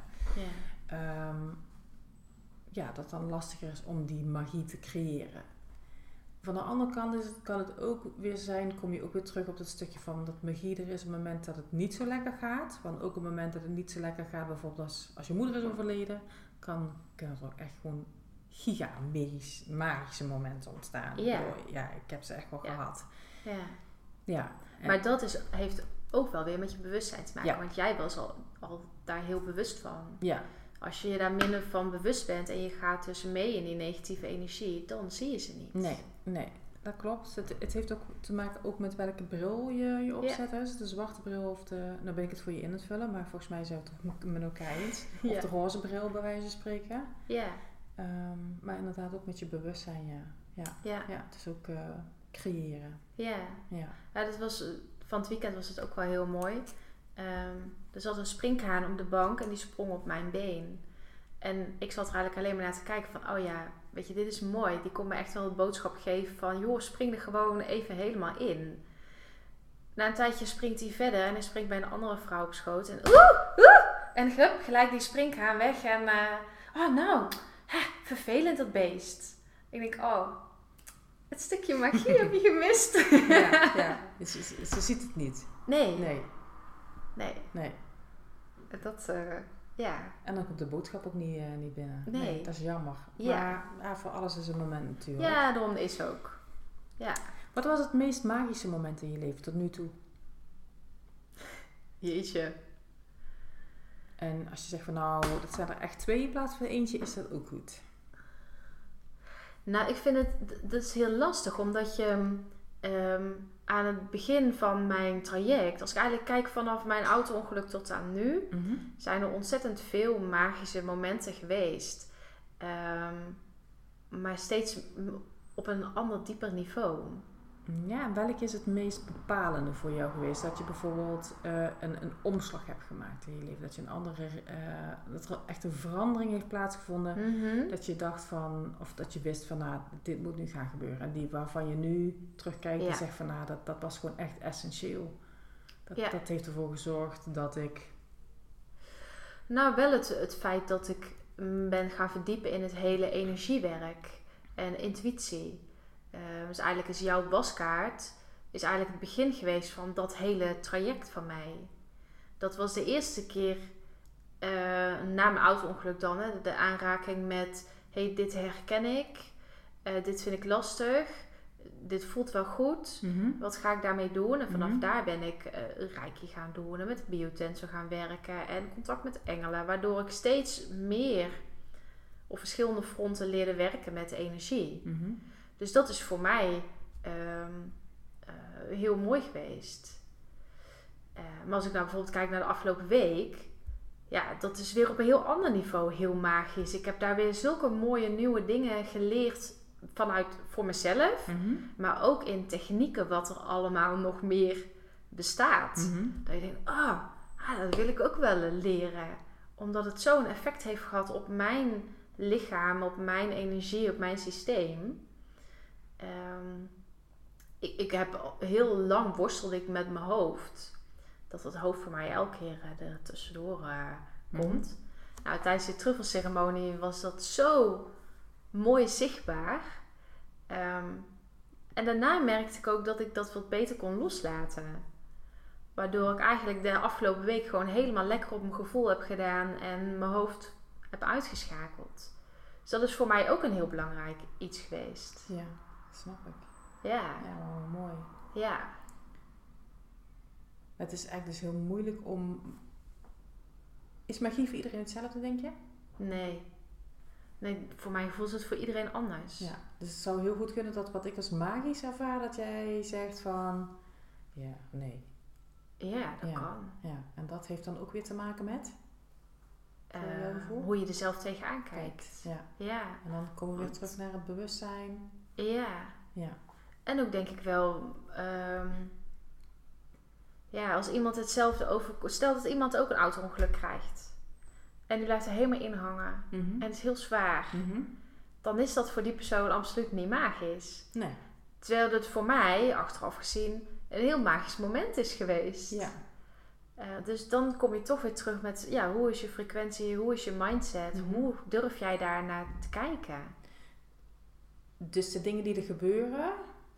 Dat het dan lastiger is om die magie te creëren. Van de andere kant kan het ook weer zijn, kom je ook weer terug op dat stukje van dat magie er is op het moment dat het niet zo lekker gaat. Want ook op het moment dat het niet zo lekker gaat, bijvoorbeeld als je moeder is overleden, kan er ook echt gewoon magische momenten ontstaan. Ja. Ik heb ze echt wel gehad. Ja. Maar dat heeft ook wel weer met je bewustzijn te maken. Ja. Want jij was al daar heel bewust van. Ja. Als je daar minder van bewust bent en je gaat dus mee in die negatieve energie, dan zie je ze niet. Nee, dat klopt. Het heeft ook te maken ook met welke bril je opzet. Is het de zwarte bril of nou ben ik het voor je in het vullen, maar volgens mij zijn we het toch met elkaar eens. Of de roze bril bij wijze van spreken. Ja. Maar inderdaad ook met je bewustzijn, ja. Het is ook creëren. Ja, dat was, van het weekend was het ook wel heel mooi. Er zat een springhaan op de bank en die sprong op mijn been. En ik zat er eigenlijk alleen maar naar te kijken van, weet je, dit is mooi. Die kon me echt wel de boodschap geven van, joh, spring er gewoon even helemaal in. Na een tijdje springt hij verder en hij springt bij een andere vrouw op schoot. En en gelijk die springhaan weg en vervelend dat beest. Ik denk, het stukje magie heb je gemist. Ja. Ze ziet het niet. Nee. Dat Ja. En dan komt de boodschap ook niet binnen. Nee. Dat is jammer. Ja. Maar voor alles is een moment natuurlijk. Ja, daarom is ook. Ja. Wat was het meest magische moment in je leven tot nu toe? Jeetje. En als je zegt van nou, dat zijn er echt 2 in plaats van eentje, is dat ook goed. Nou, ik vind dat is heel lastig, omdat je aan het begin van mijn traject, als ik eigenlijk kijk vanaf mijn auto-ongeluk tot aan nu, zijn er ontzettend veel magische momenten geweest. Maar steeds op een ander dieper niveau. Ja, en welk is het meest bepalende voor jou geweest? Dat je bijvoorbeeld een omslag hebt gemaakt in je leven. Dat je dat er echt een verandering heeft plaatsgevonden. Dat je dacht van, of dat je wist van, nou, dit moet nu gaan gebeuren. En die waarvan je nu terugkijkt en zegt van, nou, dat was gewoon echt essentieel. Dat heeft ervoor gezorgd dat ik... Nou, wel het feit dat ik ben gaan verdiepen in het hele energiewerk en intuïtie. Dus eigenlijk is jouw waskaart is eigenlijk het begin geweest van dat hele traject van mij. Dat was de eerste keer na mijn auto-ongeluk dan. De aanraking met, hey, dit herken ik. Dit vind ik lastig. Dit voelt wel goed. Wat ga ik daarmee doen? En vanaf daar ben ik Reiki gaan doen. En met biotensor gaan werken. En contact met engelen. Waardoor ik steeds meer op verschillende fronten leerde werken met de energie. Dus dat is voor mij heel mooi geweest. Maar als ik nou bijvoorbeeld kijk naar de afgelopen week. Ja, dat is weer op een heel ander niveau heel magisch. Ik heb daar weer zulke mooie nieuwe dingen geleerd voor mezelf. Maar ook in technieken wat er allemaal nog meer bestaat. Dat je denkt, dat wil ik ook wel leren. Omdat het zo'n effect heeft gehad op mijn lichaam, op mijn energie, op mijn systeem. Ik heb heel lang worstelde ik met mijn hoofd. Dat het hoofd voor mij elke keer er tussendoor komt. Nou, tijdens de truffelceremonie was dat zo mooi zichtbaar. En daarna merkte ik ook dat ik dat wat beter kon loslaten. Waardoor ik eigenlijk de afgelopen week gewoon helemaal lekker op mijn gevoel heb gedaan. En mijn hoofd heb uitgeschakeld. Dus dat is voor mij ook een heel belangrijk iets geweest. Ja, snap ik. Ja. Ja, mooi. Ja. Het is eigenlijk dus heel moeilijk om... Is magie voor iedereen hetzelfde, denk je? Nee, voor mijn gevoel is het voor iedereen anders. Ja, dus het zou heel goed kunnen dat wat ik als magisch ervaar, dat jij zegt van... Ja, nee. Ja, dat kan. Ja, en dat heeft dan ook weer te maken met... hoe je er zelf tegenaan kijkt. Ja. En dan komen we weer terug naar het bewustzijn. Ja. En ook denk ik wel... als iemand hetzelfde stel dat iemand ook een auto-ongeluk krijgt. En die blijft er helemaal in hangen. En het is heel zwaar. Dan is dat voor die persoon absoluut niet magisch. Nee. Terwijl het voor mij, achteraf gezien, een heel magisch moment is geweest. Ja. Dus dan kom je toch weer terug met... Ja, hoe is je frequentie? Hoe is je mindset? Hoe durf jij daar naar te kijken? Dus de dingen die er gebeuren...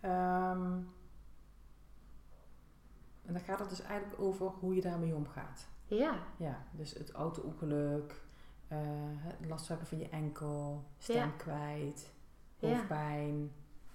En dan gaat het dus eigenlijk over hoe je daarmee omgaat. Ja. Ja, dus het auto-ongeluk, last hebben van je enkel, stem kwijt, hoofdpijn.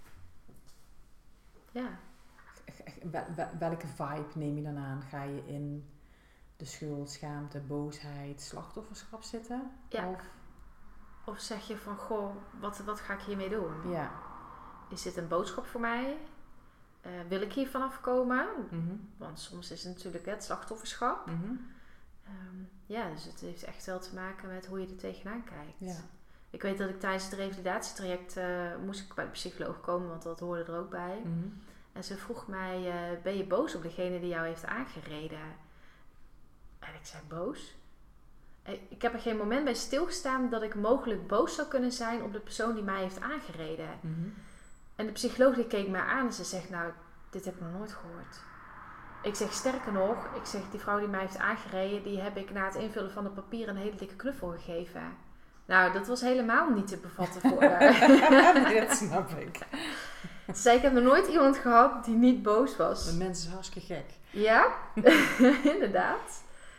Ja. Welke vibe neem je dan aan? Ga je in de schuld, schaamte, boosheid, slachtofferschap zitten? Ja. Of zeg je van, goh, wat ga ik hiermee doen? Ja. Is dit een boodschap voor mij? Wil ik hier vanaf komen? Want soms is het natuurlijk het slachtofferschap. Dus het heeft echt wel te maken met hoe je er tegenaan kijkt. Ja. Ik weet dat ik tijdens het revalidatietraject moest ik bij de psycholoog komen, want dat hoorde er ook bij. En ze vroeg mij, ben je boos op degene die jou heeft aangereden? En ik zei, boos? Ik heb er geen moment bij stilgestaan dat ik mogelijk boos zou kunnen zijn op de persoon die mij heeft aangereden. En de psycholoog die keek mij aan en ze zegt, nou, dit heb ik nog nooit gehoord. Ik zeg, sterker nog, die vrouw die mij heeft aangereden, die heb ik na het invullen van het papier een hele dikke knuffel gegeven. Nou, dat was helemaal niet te bevatten voor haar. Nee, dat snap ik. Ze zei, ik heb nog nooit iemand gehad die niet boos was. Een mens is hartstikke gek. Ja, inderdaad.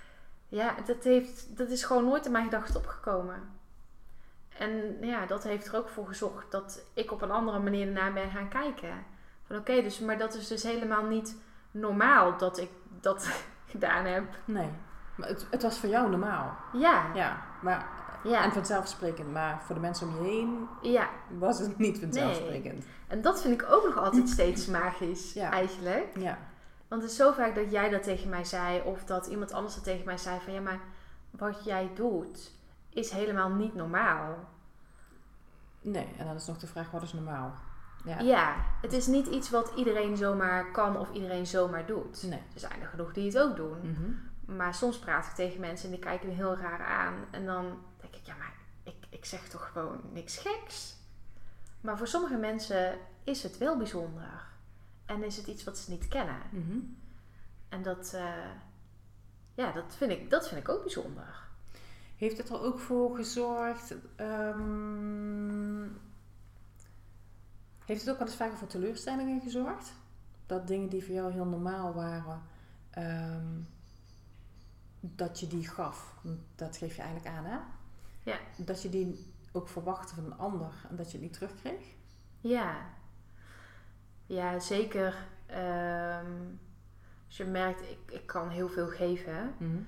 Ja, dat is gewoon nooit in mijn gedachten opgekomen. En ja, dat heeft er ook voor gezorgd dat ik op een andere manier ernaar ben gaan kijken. Van oké, maar dat is dus helemaal niet normaal dat ik dat gedaan heb. Nee, maar het was voor jou normaal. Ja. Ja, maar, Ja. en vanzelfsprekend. Maar voor de mensen om je heen Ja. was het niet vanzelfsprekend. Nee. En dat vind ik ook nog altijd steeds magisch, Ja. eigenlijk. Ja. Want het is zo vaak dat jij dat tegen mij zei, of dat iemand anders dat tegen mij zei van ja, maar wat jij doet is helemaal niet normaal. Nee, en dan is nog de vraag, wat is normaal? Ja, het is niet iets wat iedereen zomaar kan of iedereen zomaar doet. Nee. Er zijn er genoeg die het ook doen. Mhm. Maar soms praat ik tegen mensen en die kijken me heel raar aan. En dan denk ik, ja, maar ik zeg toch gewoon niks geks. Maar voor sommige mensen is het wel bijzonder. En is het iets wat ze niet kennen. Mhm. En dat vind ik ook bijzonder. Heeft het er ook voor gezorgd... heeft het ook wel eens vaker voor teleurstellingen gezorgd? Dat dingen die voor jou heel normaal waren... dat je die gaf. Dat geef je eigenlijk aan, hè? Ja. Dat je die ook verwachtte van een ander en dat je het niet terugkreeg? Ja. Ja, zeker. Als je merkt, ik kan heel veel geven. Mhm.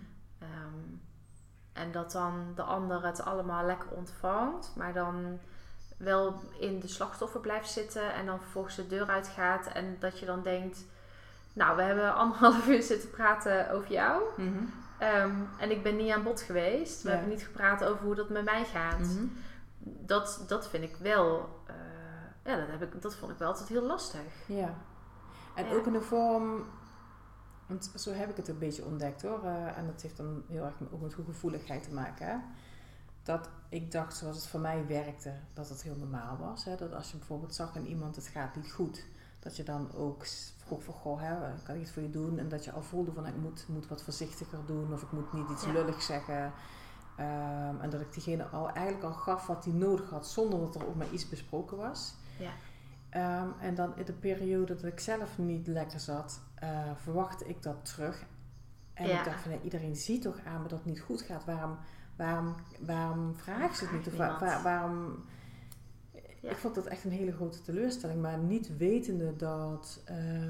En dat dan de ander het allemaal lekker ontvangt. Maar dan wel in de slachtoffer blijft zitten. En dan vervolgens de deur uitgaat. En dat je dan denkt... Nou, we hebben 1,5 uur zitten praten over jou. Mhm. En ik ben niet aan bod geweest. We Ja. hebben niet gepraat over hoe dat met mij gaat. Mhm. Dat vind ik wel... dat vond ik wel altijd heel lastig. Ja. En Ja. ook in de vorm... Want zo heb ik het een beetje ontdekt hoor. En dat heeft dan heel erg ook met gevoeligheid te maken. Hè? Dat ik dacht, zoals het voor mij werkte, dat het heel normaal was. Hè? Dat als je bijvoorbeeld zag aan iemand, het gaat niet goed. Dat je dan ook vroeg van, goh, kan ik iets voor je doen? En dat je al voelde van, ik moet wat voorzichtiger doen. Of ik moet niet iets lulligs zeggen. En dat ik diegene eigenlijk al gaf wat hij nodig had. Zonder dat er ook maar iets besproken was. Ja. En dan in de periode dat ik zelf niet lekker zat, verwachtte ik dat terug. En ik dacht van, iedereen ziet toch aan me dat het niet goed gaat. Waarom vraagt ze het niet? Of waarom... Ja. Ik vond dat echt een hele grote teleurstelling. Maar niet wetende dat...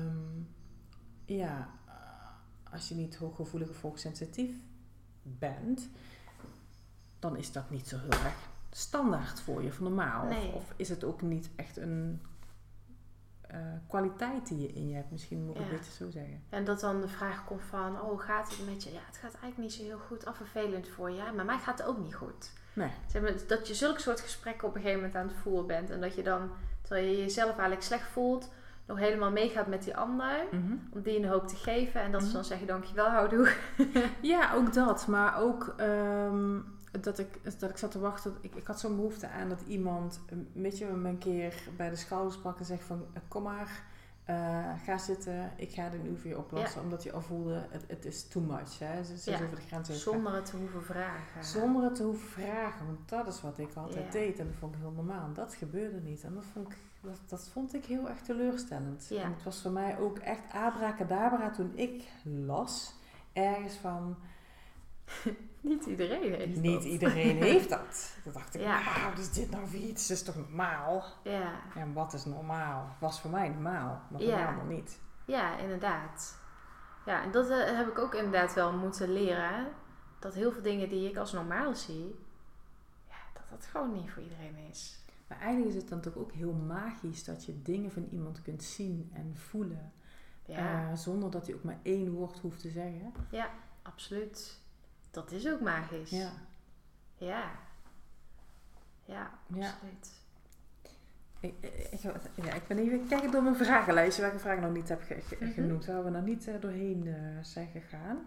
als je niet hooggevoelig of hoogsensitief bent... dan is dat niet zo heel erg standaard voor je, of normaal. Nee. Of is het ook niet echt een... kwaliteit die je in je hebt. Misschien moet ik het beter zo zeggen. En dat dan de vraag komt van... hoe gaat het met je? Ja, het gaat eigenlijk niet zo heel goed. Vervelend voor je. Maar mij gaat het ook niet goed. Nee. Zeg maar, dat je zulke soort gesprekken op een gegeven moment aan het voeren bent. En dat je dan, terwijl je jezelf eigenlijk slecht voelt... nog helemaal meegaat met die ander. Mm-hmm. Om die een hoop te geven. En dat ze dan zeggen, dankjewel, houdoe. Ja, ook dat. Maar ook... dat ik zat te wachten. Ik had zo'n behoefte aan dat iemand me een keer bij de schouders pakt en zegt van... kom maar, ga zitten, ik ga dit nu voor je oplossen. Ja. Omdat je al voelde, het is too much. Hè? Ze is over de grens heen. Zonder het te hoeven vragen. Zonder het te hoeven vragen. Want dat is wat ik altijd deed. En dat vond ik heel normaal. En dat gebeurde niet. En dat vond ik heel erg teleurstellend. Ja. En het was voor mij ook echt abracadabra toen ik las ergens van... Niet iedereen heeft dat. Niet iedereen heeft dat. Toen dacht ik, wat is dit nou voor iets? Dat is toch normaal? Ja. En wat is normaal? Was voor mij normaal, maar voor mij nog niet. Ja, inderdaad. Ja, en dat heb ik ook inderdaad wel moeten leren. Dat heel veel dingen die ik als normaal zie, dat gewoon niet voor iedereen is. Maar eigenlijk is het dan toch ook heel magisch dat je dingen van iemand kunt zien en voelen. Ja. Zonder dat hij ook maar 1 woord hoeft te zeggen. Ja, absoluut. Dat is ook magisch. Ja. Ja. Ja, absoluut. Ik ben even kijken door mijn vragenlijstje welke vragen ik nog niet heb genoemd. Waar we nog niet doorheen zijn gegaan.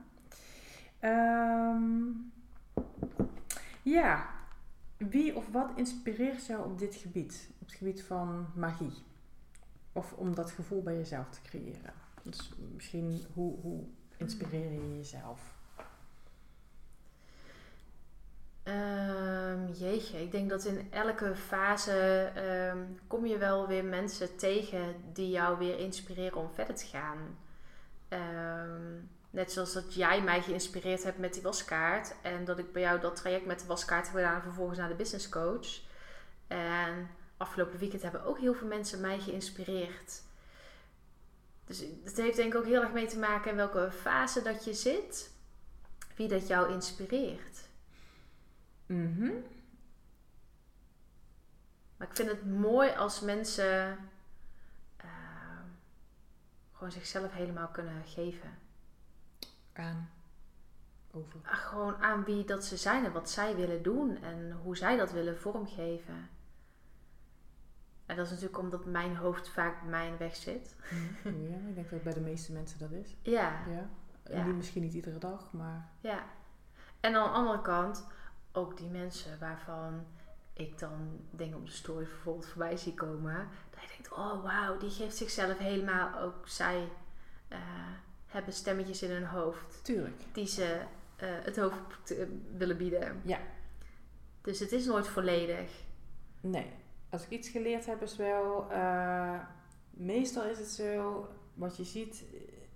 Wie of wat inspireert jou op dit gebied? Op het gebied van magie? Of om dat gevoel bij jezelf te creëren? Dus misschien, hoe inspireer je jezelf? Jeetje, ik denk dat in elke fase kom je wel weer mensen tegen die jou weer inspireren om verder te gaan. Net zoals dat jij mij geïnspireerd hebt met die waskaart. En dat ik bij jou dat traject met de waskaart heb gedaan. En vervolgens naar de business coach. En afgelopen weekend hebben ook heel veel mensen mij geïnspireerd. Dus het heeft denk ik ook heel erg mee te maken in welke fase dat je zit. Wie dat jou inspireert. Maar ik vind het mooi als mensen gewoon zichzelf helemaal kunnen geven. Gewoon aan wie dat ze zijn en wat zij willen doen en hoe zij dat willen vormgeven. En dat is natuurlijk omdat mijn hoofd vaak mijn weg zit. Ja, ik denk dat bij de meeste mensen dat is. Ja. En misschien niet iedere dag, maar... Ja. En aan de andere kant ook die mensen waarvan ik dan dingen op de story bijvoorbeeld voorbij zie komen. Dat je denkt, oh wauw, die geeft zichzelf helemaal. Ook zij hebben stemmetjes in hun hoofd. Tuurlijk. Die ze het hoofd willen bieden. Ja. Dus het is nooit volledig. Nee. Als ik iets geleerd heb is wel... meestal is het zo... Wat je ziet...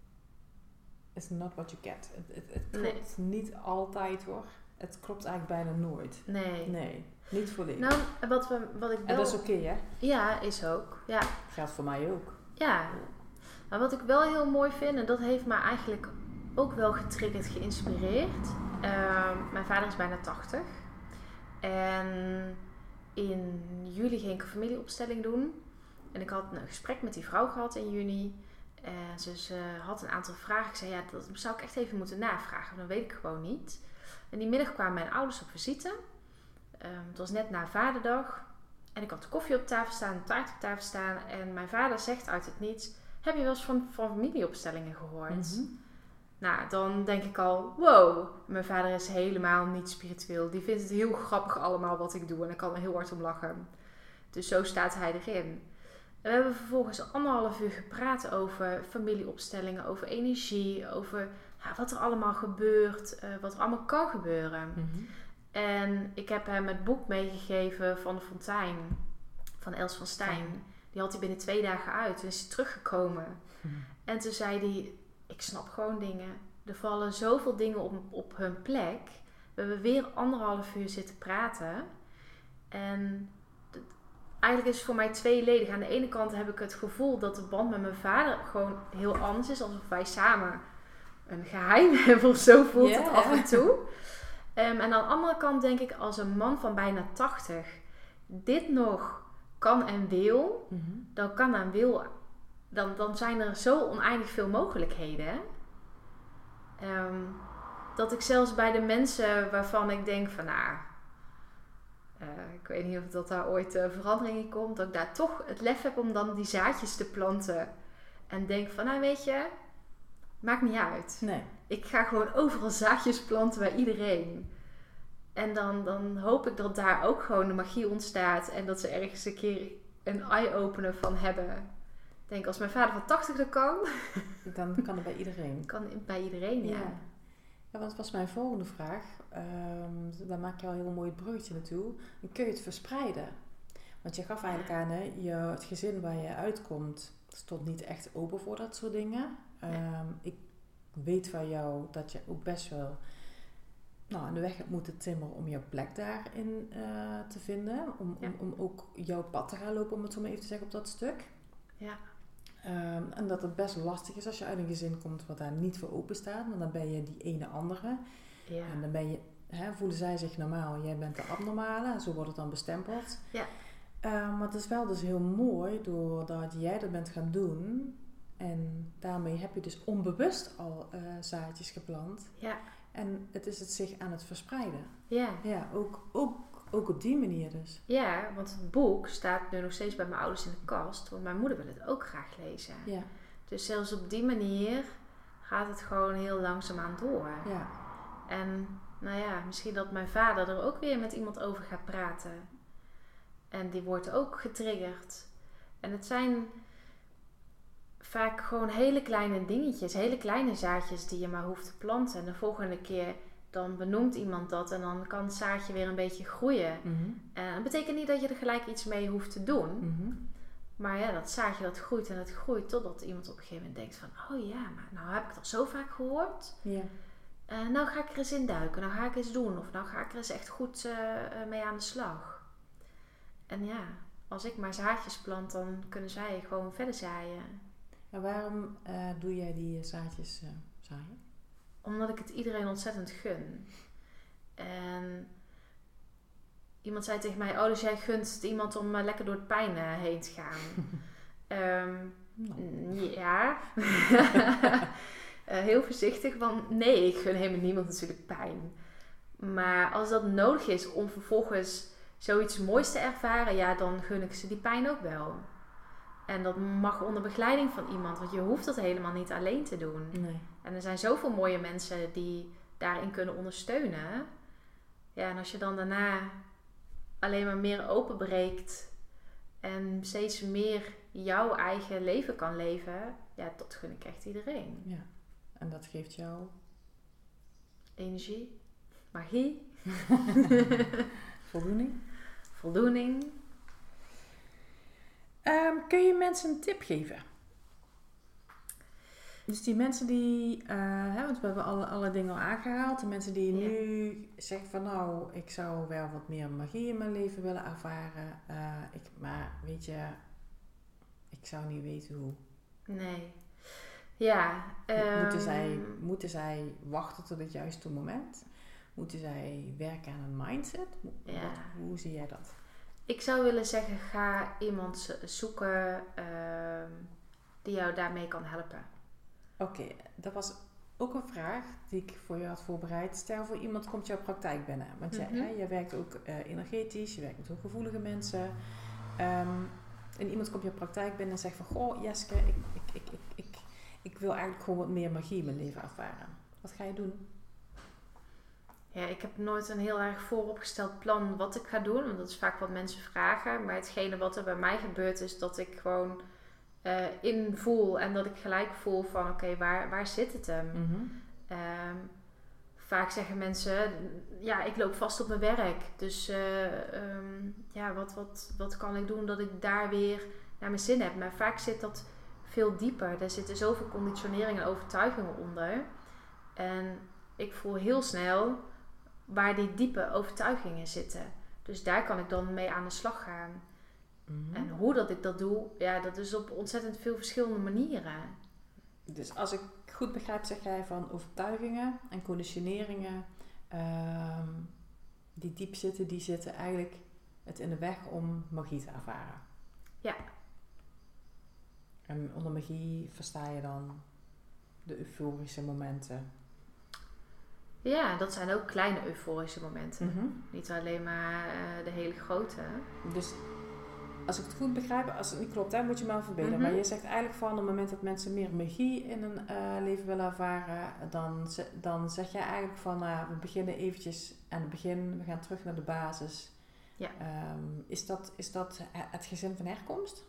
is not what you get. Het klopt niet altijd hoor. Het klopt eigenlijk bijna nooit. Nee. Niet volledig. Nou, wat ik wel... En dat is oké, hè? Ja, is ook. Ja. Geldt voor mij ook. Ja. Maar wat ik wel heel mooi vind, en dat heeft me eigenlijk ook wel getriggerd, geïnspireerd. Mijn vader is bijna 80. En in juli ging ik een familieopstelling doen. En ik had een gesprek met die vrouw gehad in juni. En ze had een aantal vragen. Ik zei, ja, dat zou ik echt even moeten navragen. Want dat weet ik gewoon niet. En die middag kwamen mijn ouders op visite. Het was net na Vaderdag. En ik had de koffie op tafel staan, de taart op tafel staan. En mijn vader zegt uit het niets, heb je wel eens van familieopstellingen gehoord? Mm-hmm. Nou, dan denk ik al, wow. Mijn vader is helemaal niet spiritueel. Die vindt het heel grappig allemaal wat ik doe. En ik kan er heel hard om lachen. Dus zo staat hij erin. We hebben vervolgens 1,5 uur gepraat over familieopstellingen, over energie, over wat er allemaal gebeurt, wat er allemaal kan gebeuren. Mm-hmm. En ik heb hem het boek meegegeven van de Fontein, van Els van Stijn. Ja. Die had hij binnen 2 dagen uit. Toen is hij teruggekomen. Mm-hmm. En toen zei hij, ik snap gewoon dingen. Er vallen zoveel dingen op hun plek. We hebben weer 1,5 uur zitten praten. En eigenlijk is het voor mij tweeledig. Aan de ene kant heb ik het gevoel dat de band met mijn vader gewoon heel anders is. Alsof wij samen een geheim hebben of zo voelt het af en toe. En aan de andere kant denk ik, als een man van bijna 80 dit nog kan en wil, mm-hmm. dan kan en wil, dan zijn er zo oneindig veel mogelijkheden. Dat ik zelfs bij de mensen waarvan ik denk van, ik weet niet of dat daar ooit verandering in komt, dat ik daar toch het lef heb om dan die zaadjes te planten. En denk van, weet je, maakt niet uit. Nee. Ik ga gewoon overal zaadjes planten bij iedereen. En dan hoop ik dat daar ook gewoon de magie ontstaat. En dat ze ergens een keer een eye-opener van hebben. Ik denk, als mijn vader van 80 dat kan. Dan kan het bij iedereen. Kan bij iedereen, ja. Ja, wat was mijn volgende vraag? Daar maak je al een heel mooi bruggetje naartoe. Dan kun je het verspreiden. Want je gaf eigenlijk aan, het gezin waar je uitkomt stond niet echt open voor dat soort dingen. Ik weet van jou dat je ook best wel aan de weg hebt moeten timmeren om jouw plek daarin te vinden. Om ook jouw pad te gaan lopen, om het zo maar even te zeggen, op dat stuk. Ja. En dat het best lastig is als je uit een gezin komt wat daar niet voor open staat. Want dan ben je die ene andere. Ja. En dan ben je, voelen zij zich normaal. Jij bent de abnormale. En zo wordt het dan bestempeld. Ja. Maar het is wel dus heel mooi doordat jij dat bent gaan doen. En daarmee heb je dus onbewust al zaadjes geplant. Ja. En het is het zich aan het verspreiden. Ja. Ja, ook op die manier dus. Ja, want het boek staat nu nog steeds bij mijn ouders in de kast. Want mijn moeder wil het ook graag lezen. Ja. Dus zelfs op die manier gaat het gewoon heel langzaamaan door. Ja. En misschien dat mijn vader er ook weer met iemand over gaat praten. En die wordt ook getriggerd. En het zijn vaak gewoon hele kleine dingetjes, hele kleine zaadjes die je maar hoeft te planten. En de volgende keer dan benoemt iemand dat en dan kan het zaadje weer een beetje groeien. Mm-hmm. Dat betekent niet dat je er gelijk iets mee hoeft te doen. Mm-hmm. Maar ja, dat zaadje dat groeit en het groeit totdat iemand op een gegeven moment denkt van... Oh ja, maar nou heb ik het al zo vaak gehoord. Ja. Nou ga ik er eens in duiken. Nou ga ik eens doen. Of nou ga ik er eens echt goed mee aan de slag. En ja, als ik maar zaadjes plant, dan kunnen zij gewoon verder zaaien. En waarom doe jij die zaadjes zaaien? Omdat ik het iedereen ontzettend gun. En iemand zei tegen mij... Oh, dus jij gunt het iemand om lekker door de pijn heen te gaan. Ja. Heel voorzichtig. Want nee, ik gun helemaal niemand natuurlijk pijn. Maar als dat nodig is om vervolgens zoiets moois te ervaren... Ja, dan gun ik ze die pijn ook wel. En dat mag onder begeleiding van iemand. Want je hoeft dat helemaal niet alleen te doen. Nee. En er zijn zoveel mooie mensen die daarin kunnen ondersteunen. Ja, en als je dan daarna alleen maar meer openbreekt en steeds meer jouw eigen leven kan leven, ja, dat gun ik echt iedereen. Ja, en dat geeft jou energie, magie, voldoening. Kun je mensen een tip geven? Dus die mensen die, want we hebben alle dingen al aangehaald. De mensen die nu zeggen van nou, ik zou wel wat meer magie in mijn leven willen ervaren. Maar weet je, ik zou niet weten hoe. Nee. Ja. Moeten zij wachten tot het juiste moment? Moeten zij werken aan een mindset? Ja. Hoe zie jij dat? Ik zou willen zeggen, ga iemand zoeken die jou daarmee kan helpen. Oké, dat was ook een vraag die ik voor je had voorbereid. Stel voor iemand komt jouw praktijk binnen. Want jij werkt ook energetisch, je werkt met hooggevoelige mensen. En iemand komt jouw praktijk binnen en zegt van... Goh, Jeske, ik wil eigenlijk gewoon wat meer magie in mijn leven ervaren. Wat ga je doen? Ja, ik heb nooit een heel erg vooropgesteld plan wat ik ga doen. Want dat is vaak wat mensen vragen. Maar hetgene wat er bij mij gebeurt is dat ik gewoon invoel. En dat ik gelijk voel van oké, waar zit het hem? Mm-hmm. Vaak zeggen mensen, ja, ik loop vast op mijn werk. Dus wat kan ik doen dat ik daar weer naar mijn zin heb? Maar vaak zit dat veel dieper. Er zitten zoveel conditioneringen en overtuigingen onder. En ik voel heel snel waar die diepe overtuigingen zitten. Dus daar kan ik dan mee aan de slag gaan. Mm-hmm. En hoe dat ik dat doe, ja, dat is op ontzettend veel verschillende manieren. Dus als ik goed begrijp, zeg jij van overtuigingen en conditioneringen die diep zitten, die zitten eigenlijk het in de weg om magie te ervaren. Ja. En onder magie versta je dan de euforische momenten. Ja, dat zijn ook kleine euforische momenten. Mm-hmm. Niet alleen maar de hele grote. Dus als ik het goed begrijp, als het niet klopt, dan moet je me wel verbeteren. Mm-hmm. Maar je zegt eigenlijk van op het moment dat mensen meer magie in hun leven willen ervaren, dan zeg je eigenlijk van we beginnen eventjes aan het begin, we gaan terug naar de basis. Ja. Is dat het gezin van herkomst?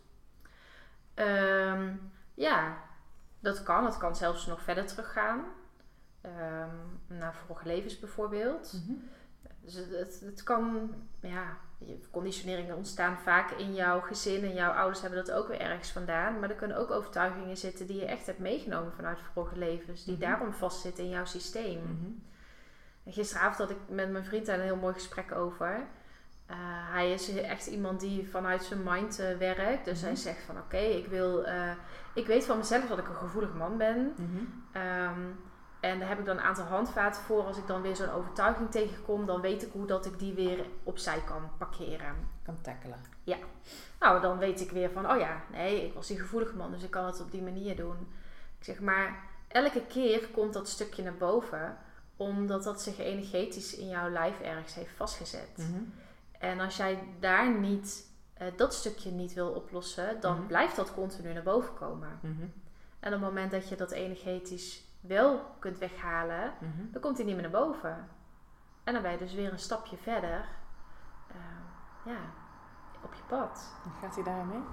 Ja, dat kan. Het kan zelfs nog verder teruggaan. Naar vorige levens bijvoorbeeld. Mm-hmm. Dus het kan, ja, conditioneringen ontstaan vaak in jouw gezin en jouw ouders hebben dat ook weer ergens vandaan. Maar er kunnen ook overtuigingen zitten die je echt hebt meegenomen vanuit vorige levens, die Mm-hmm. daarom vastzitten in jouw systeem. Mm-hmm. En gisteravond had ik met mijn vriend daar een heel mooi gesprek over. Hij is echt iemand die vanuit zijn mind werkt. Dus hij zegt van oké, ik weet van mezelf dat ik een gevoelig man ben. Mm-hmm. En daar heb ik dan een aantal handvaten voor. Als ik dan weer zo'n overtuiging tegenkom, dan weet ik hoe dat ik die weer opzij kan parkeren. Kan tackelen. Ja. Nou, dan weet ik weer van, oh ja, nee, ik was die gevoelige man, dus ik kan het op die manier doen. Ik zeg maar, elke keer komt dat stukje naar boven, omdat dat zich energetisch in jouw lijf ergens heeft vastgezet. Mm-hmm. En als jij daar niet, dat stukje niet wil oplossen, dan blijft dat continu naar boven komen. Mm-hmm. En op het moment dat je dat energetisch wel kunt weghalen, dan komt hij niet meer naar boven. En dan ben je dus weer een stapje verder op je pad. Gaat hij daar mee?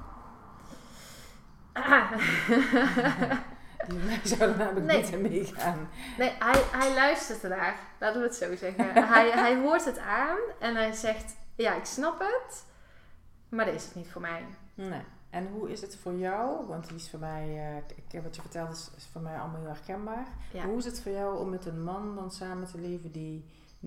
Nee. Die zouden namelijk niet in meegaan. Nee, hij luistert ernaar. Laten we het zo zeggen. hij hoort het aan en hij zegt, ja, ik snap het, maar dat is het niet voor mij. Nee. En hoe is het voor jou? Want die is voor mij, wat je vertelt is voor mij allemaal heel herkenbaar. Ja. Hoe is het voor jou om met een man dan samen te leven die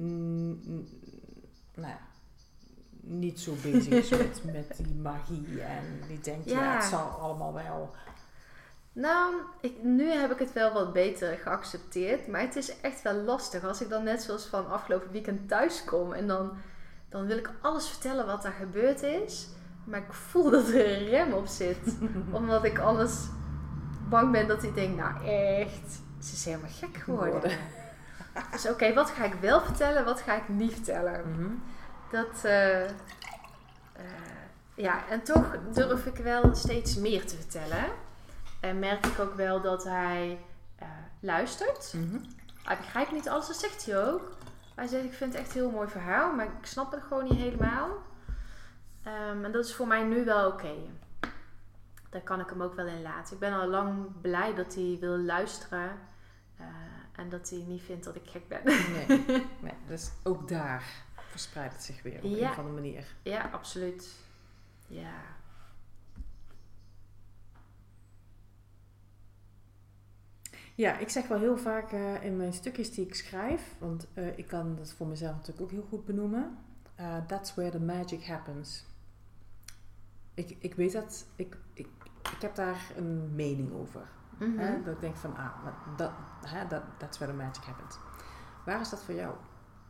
niet zo bezig is met die magie en die denkt, het zal allemaal wel. Nou, nu heb ik het wel wat beter geaccepteerd, maar het is echt wel lastig. Als ik dan net zoals van afgelopen weekend thuis kom en dan wil ik alles vertellen wat daar gebeurd is. Maar ik voel dat er een rem op zit. Omdat ik anders bang ben dat hij denkt, nou echt, ze is helemaal gek geworden. Dus oké, wat ga ik wel vertellen, wat ga ik niet vertellen? Mm-hmm. En toch durf ik wel steeds meer te vertellen. En merk ik ook wel dat hij luistert. Mm-hmm. Hij begrijpt niet alles, dat zegt hij ook. Hij zegt, ik vind het echt een heel mooi verhaal, maar ik snap het gewoon niet helemaal. En dat is voor mij nu wel oké. Daar kan ik hem ook wel in laten. Ik ben al lang blij dat hij wil luisteren. En dat hij niet vindt dat ik gek ben. Nee, dus ook daar verspreidt het zich weer op een of andere manier. Ja, absoluut. Ja. Ja, ik zeg wel heel vaak in mijn stukjes die ik schrijf, want ik kan dat voor mezelf natuurlijk ook heel goed benoemen. That's where the magic happens. Ik weet dat, ik heb daar een mening over. Mm-hmm. Dat ik denk van, that's where the magic happens. Waar is dat voor jou?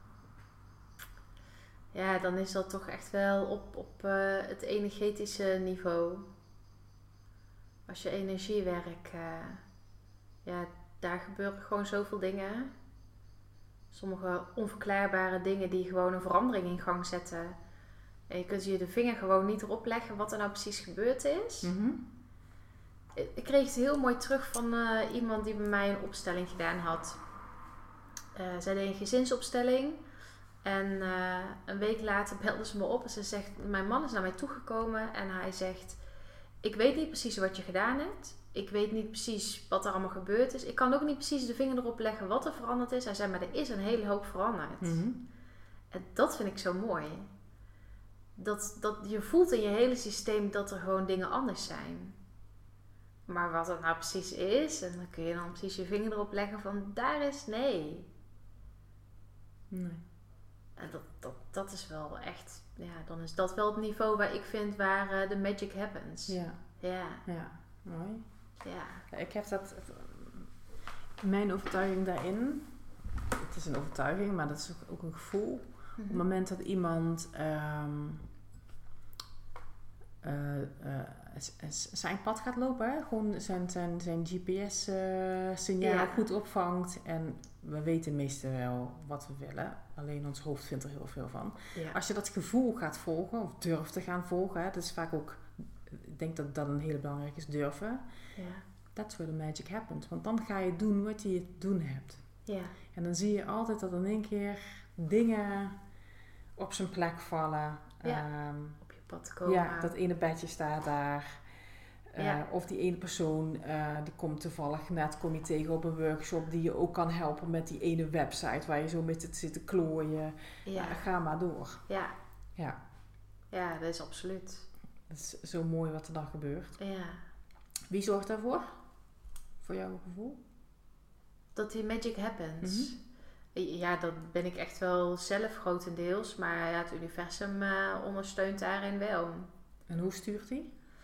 Ja, dan is dat toch echt wel op het energetische niveau. Als je energiewerk, daar gebeuren gewoon zoveel dingen. Sommige onverklaarbare dingen die gewoon een verandering in gang zetten. En je kunt je de vinger gewoon niet erop leggen wat er nou precies gebeurd is. Mm-hmm. Ik kreeg het heel mooi terug van iemand die bij mij een opstelling gedaan had. Zij deed een gezinsopstelling. En een week later belde ze me op en ze zegt, mijn man is naar mij toegekomen en hij zegt, ik weet niet precies wat je gedaan hebt. Ik weet niet precies wat er allemaal gebeurd is. Ik kan ook niet precies de vinger erop leggen wat er veranderd is. Hij zei, maar er is een hele hoop veranderd. Mm-hmm. En dat vind ik zo mooi. Dat je voelt in je hele systeem dat er gewoon dingen anders zijn. Maar wat het nou precies is, en dan kun je dan precies je vinger erop leggen van, daar is nee. En dat is wel echt, dan is dat wel het niveau waar ik vind waar de magic happens. Ja, mooi. Ja. Ik heb dat, mijn overtuiging daarin, het is een overtuiging, maar dat is ook een gevoel. Mm-hmm. Op het moment dat iemand zijn pad gaat lopen, hè? Gewoon zijn GPS-signaal goed opvangt en we weten meestal wel wat we willen, alleen ons hoofd vindt er heel veel van. Ja. Als je dat gevoel gaat volgen of durft te gaan volgen, hè, dat is vaak ook, ik denk dat dat een hele belangrijke is, durven. Ja. That's where the magic happens. Want dan ga je doen wat je te doen hebt. Ja. En dan zie je altijd dat in één keer dingen op zijn plek vallen. Ja. Op je pad komen. Ja, dat ene bedje staat daar. Of die ene persoon, die komt toevallig net, kom je tegen op een workshop die je ook kan helpen met die ene website waar je zo mee zit te klooien. Ja. Ga maar door. Ja, dat is absoluut. Het is zo mooi wat er dan gebeurt. Ja. Wie zorgt daarvoor? Voor jouw gevoel? Dat die magic happens. Mm-hmm. Ja, dat ben ik echt wel zelf grotendeels. Maar het universum ondersteunt daarin wel. En hoe stuurt hij?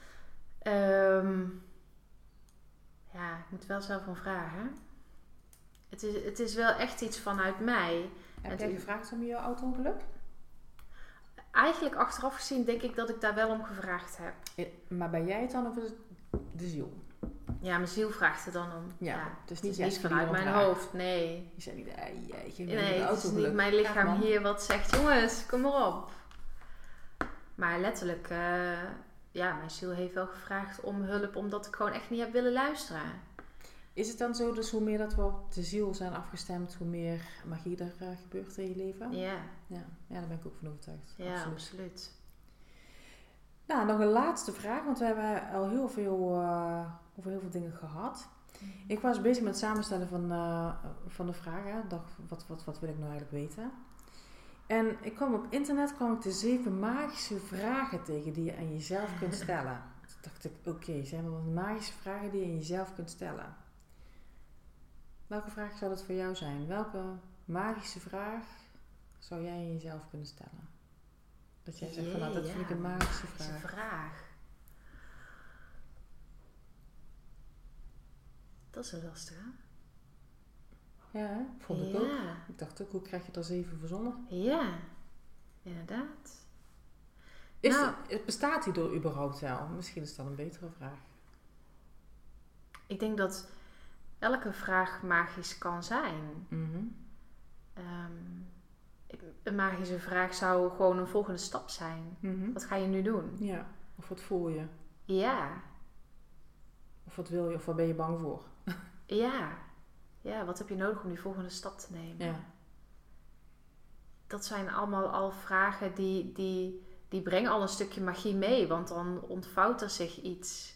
Ik moet wel zelf van vragen. Het is wel echt iets vanuit mij. Heb jij gevraagd om je auto-ongeluk? Eigenlijk achteraf gezien denk ik dat ik daar wel om gevraagd heb. Maar ben jij het dan of is het de ziel? Ja, mijn ziel vraagt er dan om. Dus het is niet vanuit mijn hoofd, nee. Je zei niet, het is niet mijn lichaam hier wat zegt, jongens, kom maar op. Maar letterlijk, mijn ziel heeft wel gevraagd om hulp, omdat ik gewoon echt niet heb willen luisteren. Is het dan zo, dus hoe meer dat we op de ziel zijn afgestemd, hoe meer magie er gebeurt in je leven? Ja. Ja, daar ben ik ook van overtuigd. Ja, absoluut. Nou, nog een laatste vraag, want we hebben al heel veel over heel veel dingen gehad. Ik was bezig met het samenstellen van de vragen. Ik dacht, wat wil ik nou eigenlijk weten? En ik kwam op internet de 7 magische vragen tegen die je aan jezelf kunt stellen. dacht ik, oké, zijn er dan magische vragen die je jezelf kunt stellen? Welke vraag zou dat voor jou zijn? Welke magische vraag zou jij in jezelf kunnen stellen? Dat jij zegt van, nou, dat vind ik een magische vraag. Dat is een lastige. Ja, hè? Vond ik ook. Ik dacht ook, hoe krijg je er 7 verzonnen? Ja, inderdaad. Bestaat die er überhaupt wel? Misschien is dat een betere vraag. Ik denk dat elke vraag magisch kan zijn. Mm-hmm. Een magische vraag zou gewoon een volgende stap zijn. Mm-hmm. Wat ga je nu doen? Ja, of wat voel je? Ja. Of wat wil je, of waar ben je bang voor? Ja, wat heb je nodig om die volgende stap te nemen? Ja. Dat zijn allemaal al vragen die brengen al een stukje magie mee. Want dan ontvouwt er zich iets.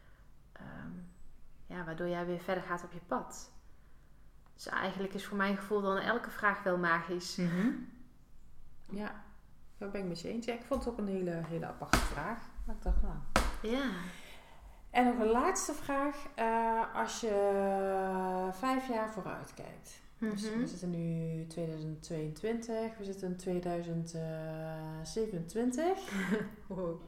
Waardoor jij weer verder gaat op je pad. Dus eigenlijk is voor mijn gevoel dan elke vraag wel magisch. Mm-hmm. Ja, daar ben ik met je eens. Ja, ik vond het ook een hele aparte vraag. Maar ik dacht, nou... Ja. En nog een laatste vraag. Als je 5 jaar vooruit kijkt. Mm-hmm. Dus we zitten nu 2022. We zitten in 2027. Wow.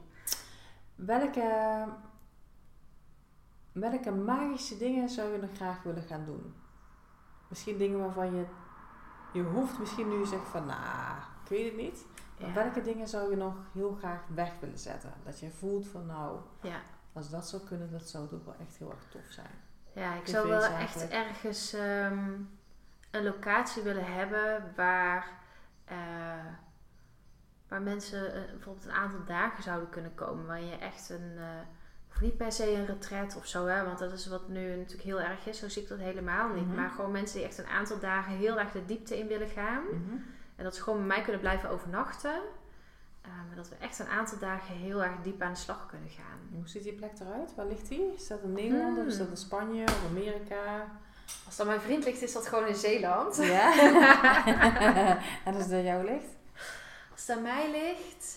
Welke magische dingen zou je nog graag willen gaan doen? Misschien dingen waarvan je hoeft misschien nu zegt van, nou, ik weet het niet. Maar welke dingen zou je nog heel graag weg willen zetten? Dat je voelt van, nou, als dat zou kunnen, dat zou ook wel echt heel erg tof zijn. Ja, ik zou wel echt ergens een locatie willen hebben waar mensen bijvoorbeeld een aantal dagen zouden kunnen komen. Waar je echt of niet per se een retreat of zo, hè, want dat is wat nu natuurlijk heel erg is. Zo zie ik dat helemaal niet. Mm-hmm. Maar gewoon mensen die echt een aantal dagen heel erg de diepte in willen gaan. Mm-hmm. En dat ze gewoon bij mij kunnen blijven overnachten. Maar dat we echt een aantal dagen heel erg diep aan de slag kunnen gaan. Hoe ziet die plek eruit? Waar ligt die? Is dat in Nederland of is dat in Spanje of Amerika? Als dat mijn vriend ligt, is dat gewoon in Zeeland. Ja? En als het aan jou ligt? Als het aan mij ligt...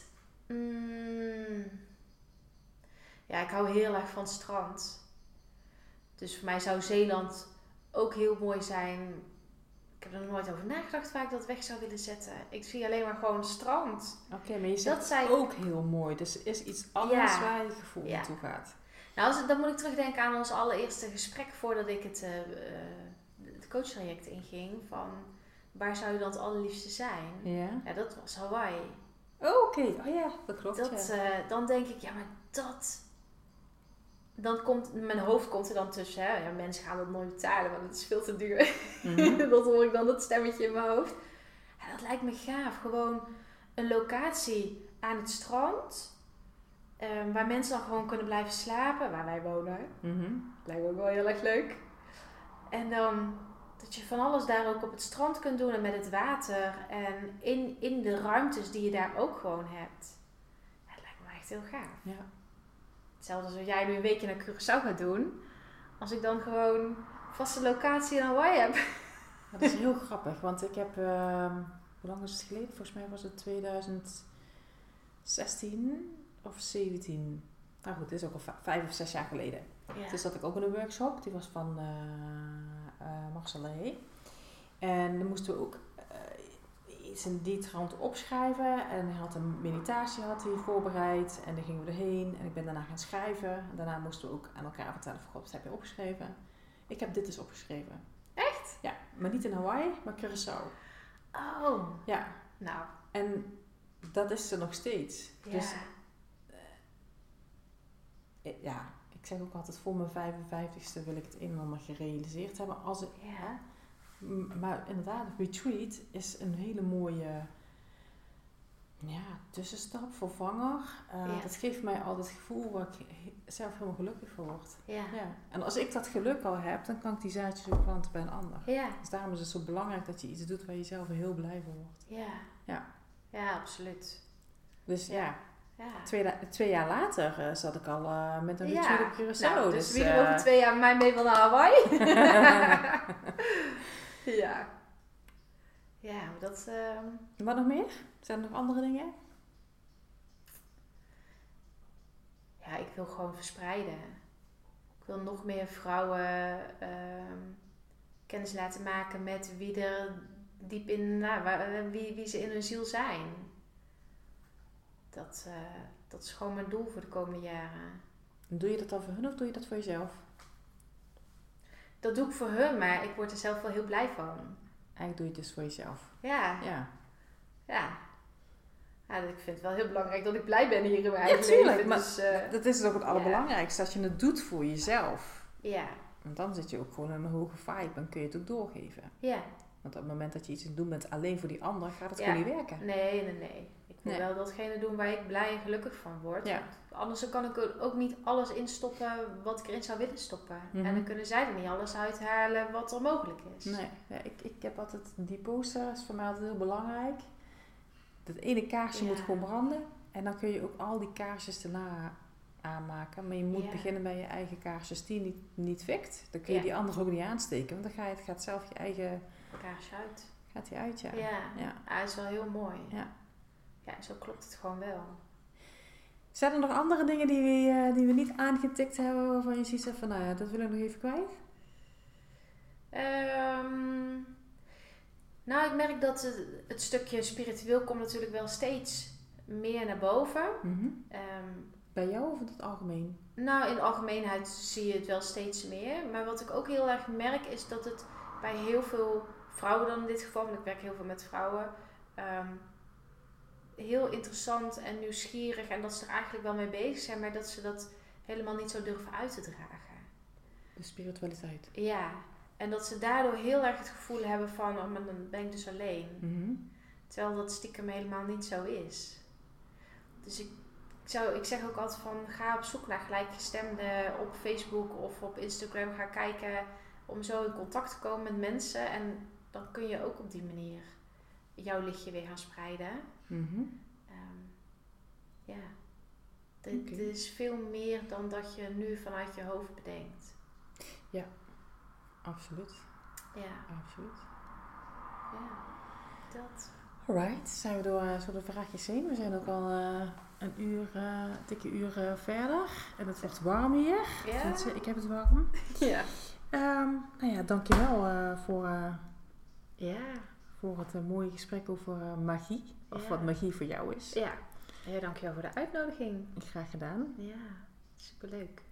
Ja, ik hou heel erg van het strand. Dus voor mij zou Zeeland ook heel mooi zijn. Ik heb er nog nooit over nagedacht waar ik dat weg zou willen zetten. Ik zie alleen maar gewoon strand. Oké, maar je zegt ook heel mooi. Dus er is iets anders waar je gevoel naartoe gaat. Nou, dan moet ik terugdenken aan ons allereerste gesprek voordat ik het coachtraject inging. Van waar zou je dan het allerliefste zijn? Ja, dat was Hawaii. Oh, oké. Oh ja, dat klopt. Dan denk ik, ja, maar dat... Mijn hoofd komt er dan tussen. Hè? Ja, mensen gaan dat nooit betalen, want het is veel te duur. Mm-hmm. Dat hoor ik dan, dat stemmetje in mijn hoofd. Ja, dat lijkt me gaaf. Gewoon een locatie aan het strand. Waar mensen dan gewoon kunnen blijven slapen. Waar wij wonen. Mm-hmm. Lijkt me ook wel heel erg leuk. En dan dat je van alles daar ook op het strand kunt doen. En met het water. En in de ruimtes die je daar ook gewoon hebt. Ja, dat lijkt me echt heel gaaf. Ja. Hetzelfde als jij nu een weekje naar Curaçao gaat doen. Als ik dan gewoon vaste locatie in Hawaii heb. Dat is heel grappig. Want ik heb... hoe lang is het geleden? Volgens mij was het 2016 of 17. Nou goed, dit is ook al 5 of 6 jaar geleden. Ja. Toen zat ik ook in een workshop. Die was van Marcel. En dan moesten we ook iets in die trant opschrijven. En hij had een meditatie voorbereid. En dan gingen we erheen. En ik ben daarna gaan schrijven. En daarna moesten we ook aan elkaar vertellen van, wat heb je opgeschreven? Ik heb dit dus opgeschreven. Echt? Ja, maar niet in Hawaii, maar Curaçao. Oh. Ja. Nou. En dat is er nog steeds. Ja. Dus ja, ik zeg ook altijd, voor mijn 55ste wil ik het een en ander gerealiseerd hebben. Maar inderdaad, retreat is een hele mooie tussenstap, vervanger. Dat geeft mij al het gevoel waar ik zelf helemaal gelukkig van word. Ja. En als ik dat geluk al heb, dan kan ik die zaadjes ook planten bij een ander. Ja. Dus daarom is het zo belangrijk dat je iets doet waar je zelf heel blij van wordt. Ja, absoluut. Dus ja. 2 jaar later zat ik al met een retreat op Curaçao. Nou, dus wie er over 2 jaar mij mee wil naar Hawaii? Ja. Ja, maar dat... Wat nog meer? Zijn er nog andere dingen? ja, ik wil gewoon verspreiden. Ik wil nog meer vrouwen kennis laten maken met wie er diep in, wie ze in hun ziel zijn. Dat is gewoon mijn doel voor de komende jaren. Doe je dat dan voor hun of doe je dat voor jezelf? Dat doe ik voor hun, maar ik word er zelf wel heel blij van. Eigenlijk doe je het dus voor jezelf. Ja. Ja. Ja, ik vind het wel heel belangrijk dat ik blij ben hier in mijn eigen leven. Maar Dus, dat is ook het allerbelangrijkste. Als je het doet voor jezelf. Ja. Want dan zit je ook gewoon in een hoge vibe. Dan kun je het ook doorgeven. Ja. Want op het moment dat je iets aan het doen bent alleen voor die ander, gaat het gewoon niet werken. Nee. Ik wil wel datgene doen waar ik blij en gelukkig van word. Ja. Anders kan ik ook niet alles instoppen wat ik erin zou willen stoppen. Mm-hmm. En dan kunnen zij er niet alles uithalen wat er mogelijk is. Nee, ja, ik heb altijd die poster, is voor mij altijd heel belangrijk. Dat ene kaarsje moet gewoon branden. En dan kun je ook al die kaarsjes daarna aanmaken. Maar je moet beginnen bij je eigen kaarsjes die niet fikt. Dan kun je die andere ook niet aansteken. Want dan gaat zelf je eigen kaarsje uit. Gaat die uit, ja. Ja, is wel heel mooi. Ja, zo klopt het gewoon wel. Zijn er nog andere dingen die we niet aangetikt hebben waarvan je ziet van, nou ja, dat wil ik nog even kwijt? Nou, ik merk dat het stukje spiritueel komt natuurlijk wel steeds meer naar boven. Mm-hmm. Bij jou of in het algemeen? Nou, in de algemeenheid zie je het wel steeds meer. Maar wat ik ook heel erg merk is dat het bij heel veel vrouwen dan in dit geval, want ik werk heel veel met vrouwen, heel interessant en nieuwsgierig en dat ze er eigenlijk wel mee bezig zijn, maar dat ze dat helemaal niet zo durven uit te dragen. De spiritualiteit. Ja, en dat ze daardoor heel erg het gevoel hebben van, maar dan ben ik dus alleen. Mm-hmm. Terwijl dat stiekem helemaal niet zo is. Dus ik zeg ook altijd van, ga op zoek naar gelijkgestemden op Facebook of op Instagram. Ga kijken om zo in contact te komen met mensen. En dan kun je ook op die manier jouw lichtje weer gaan spreiden. Mm-hmm. Dit is veel meer dan dat je nu vanuit je hoofd bedenkt. Ja, absoluut. Ja. Absoluut. Ja, dat. Alright, zijn we door de vraagjes heen. We zijn ook al een dikke uur verder. En het wordt warm hier. Ja. Tenminste, ik heb het warm. Ja. Nou ja, dankjewel voor het mooie gesprek over magie. Of wat magie voor jou is. Ja, dankjewel voor de uitnodiging. Graag gedaan. Ja, superleuk.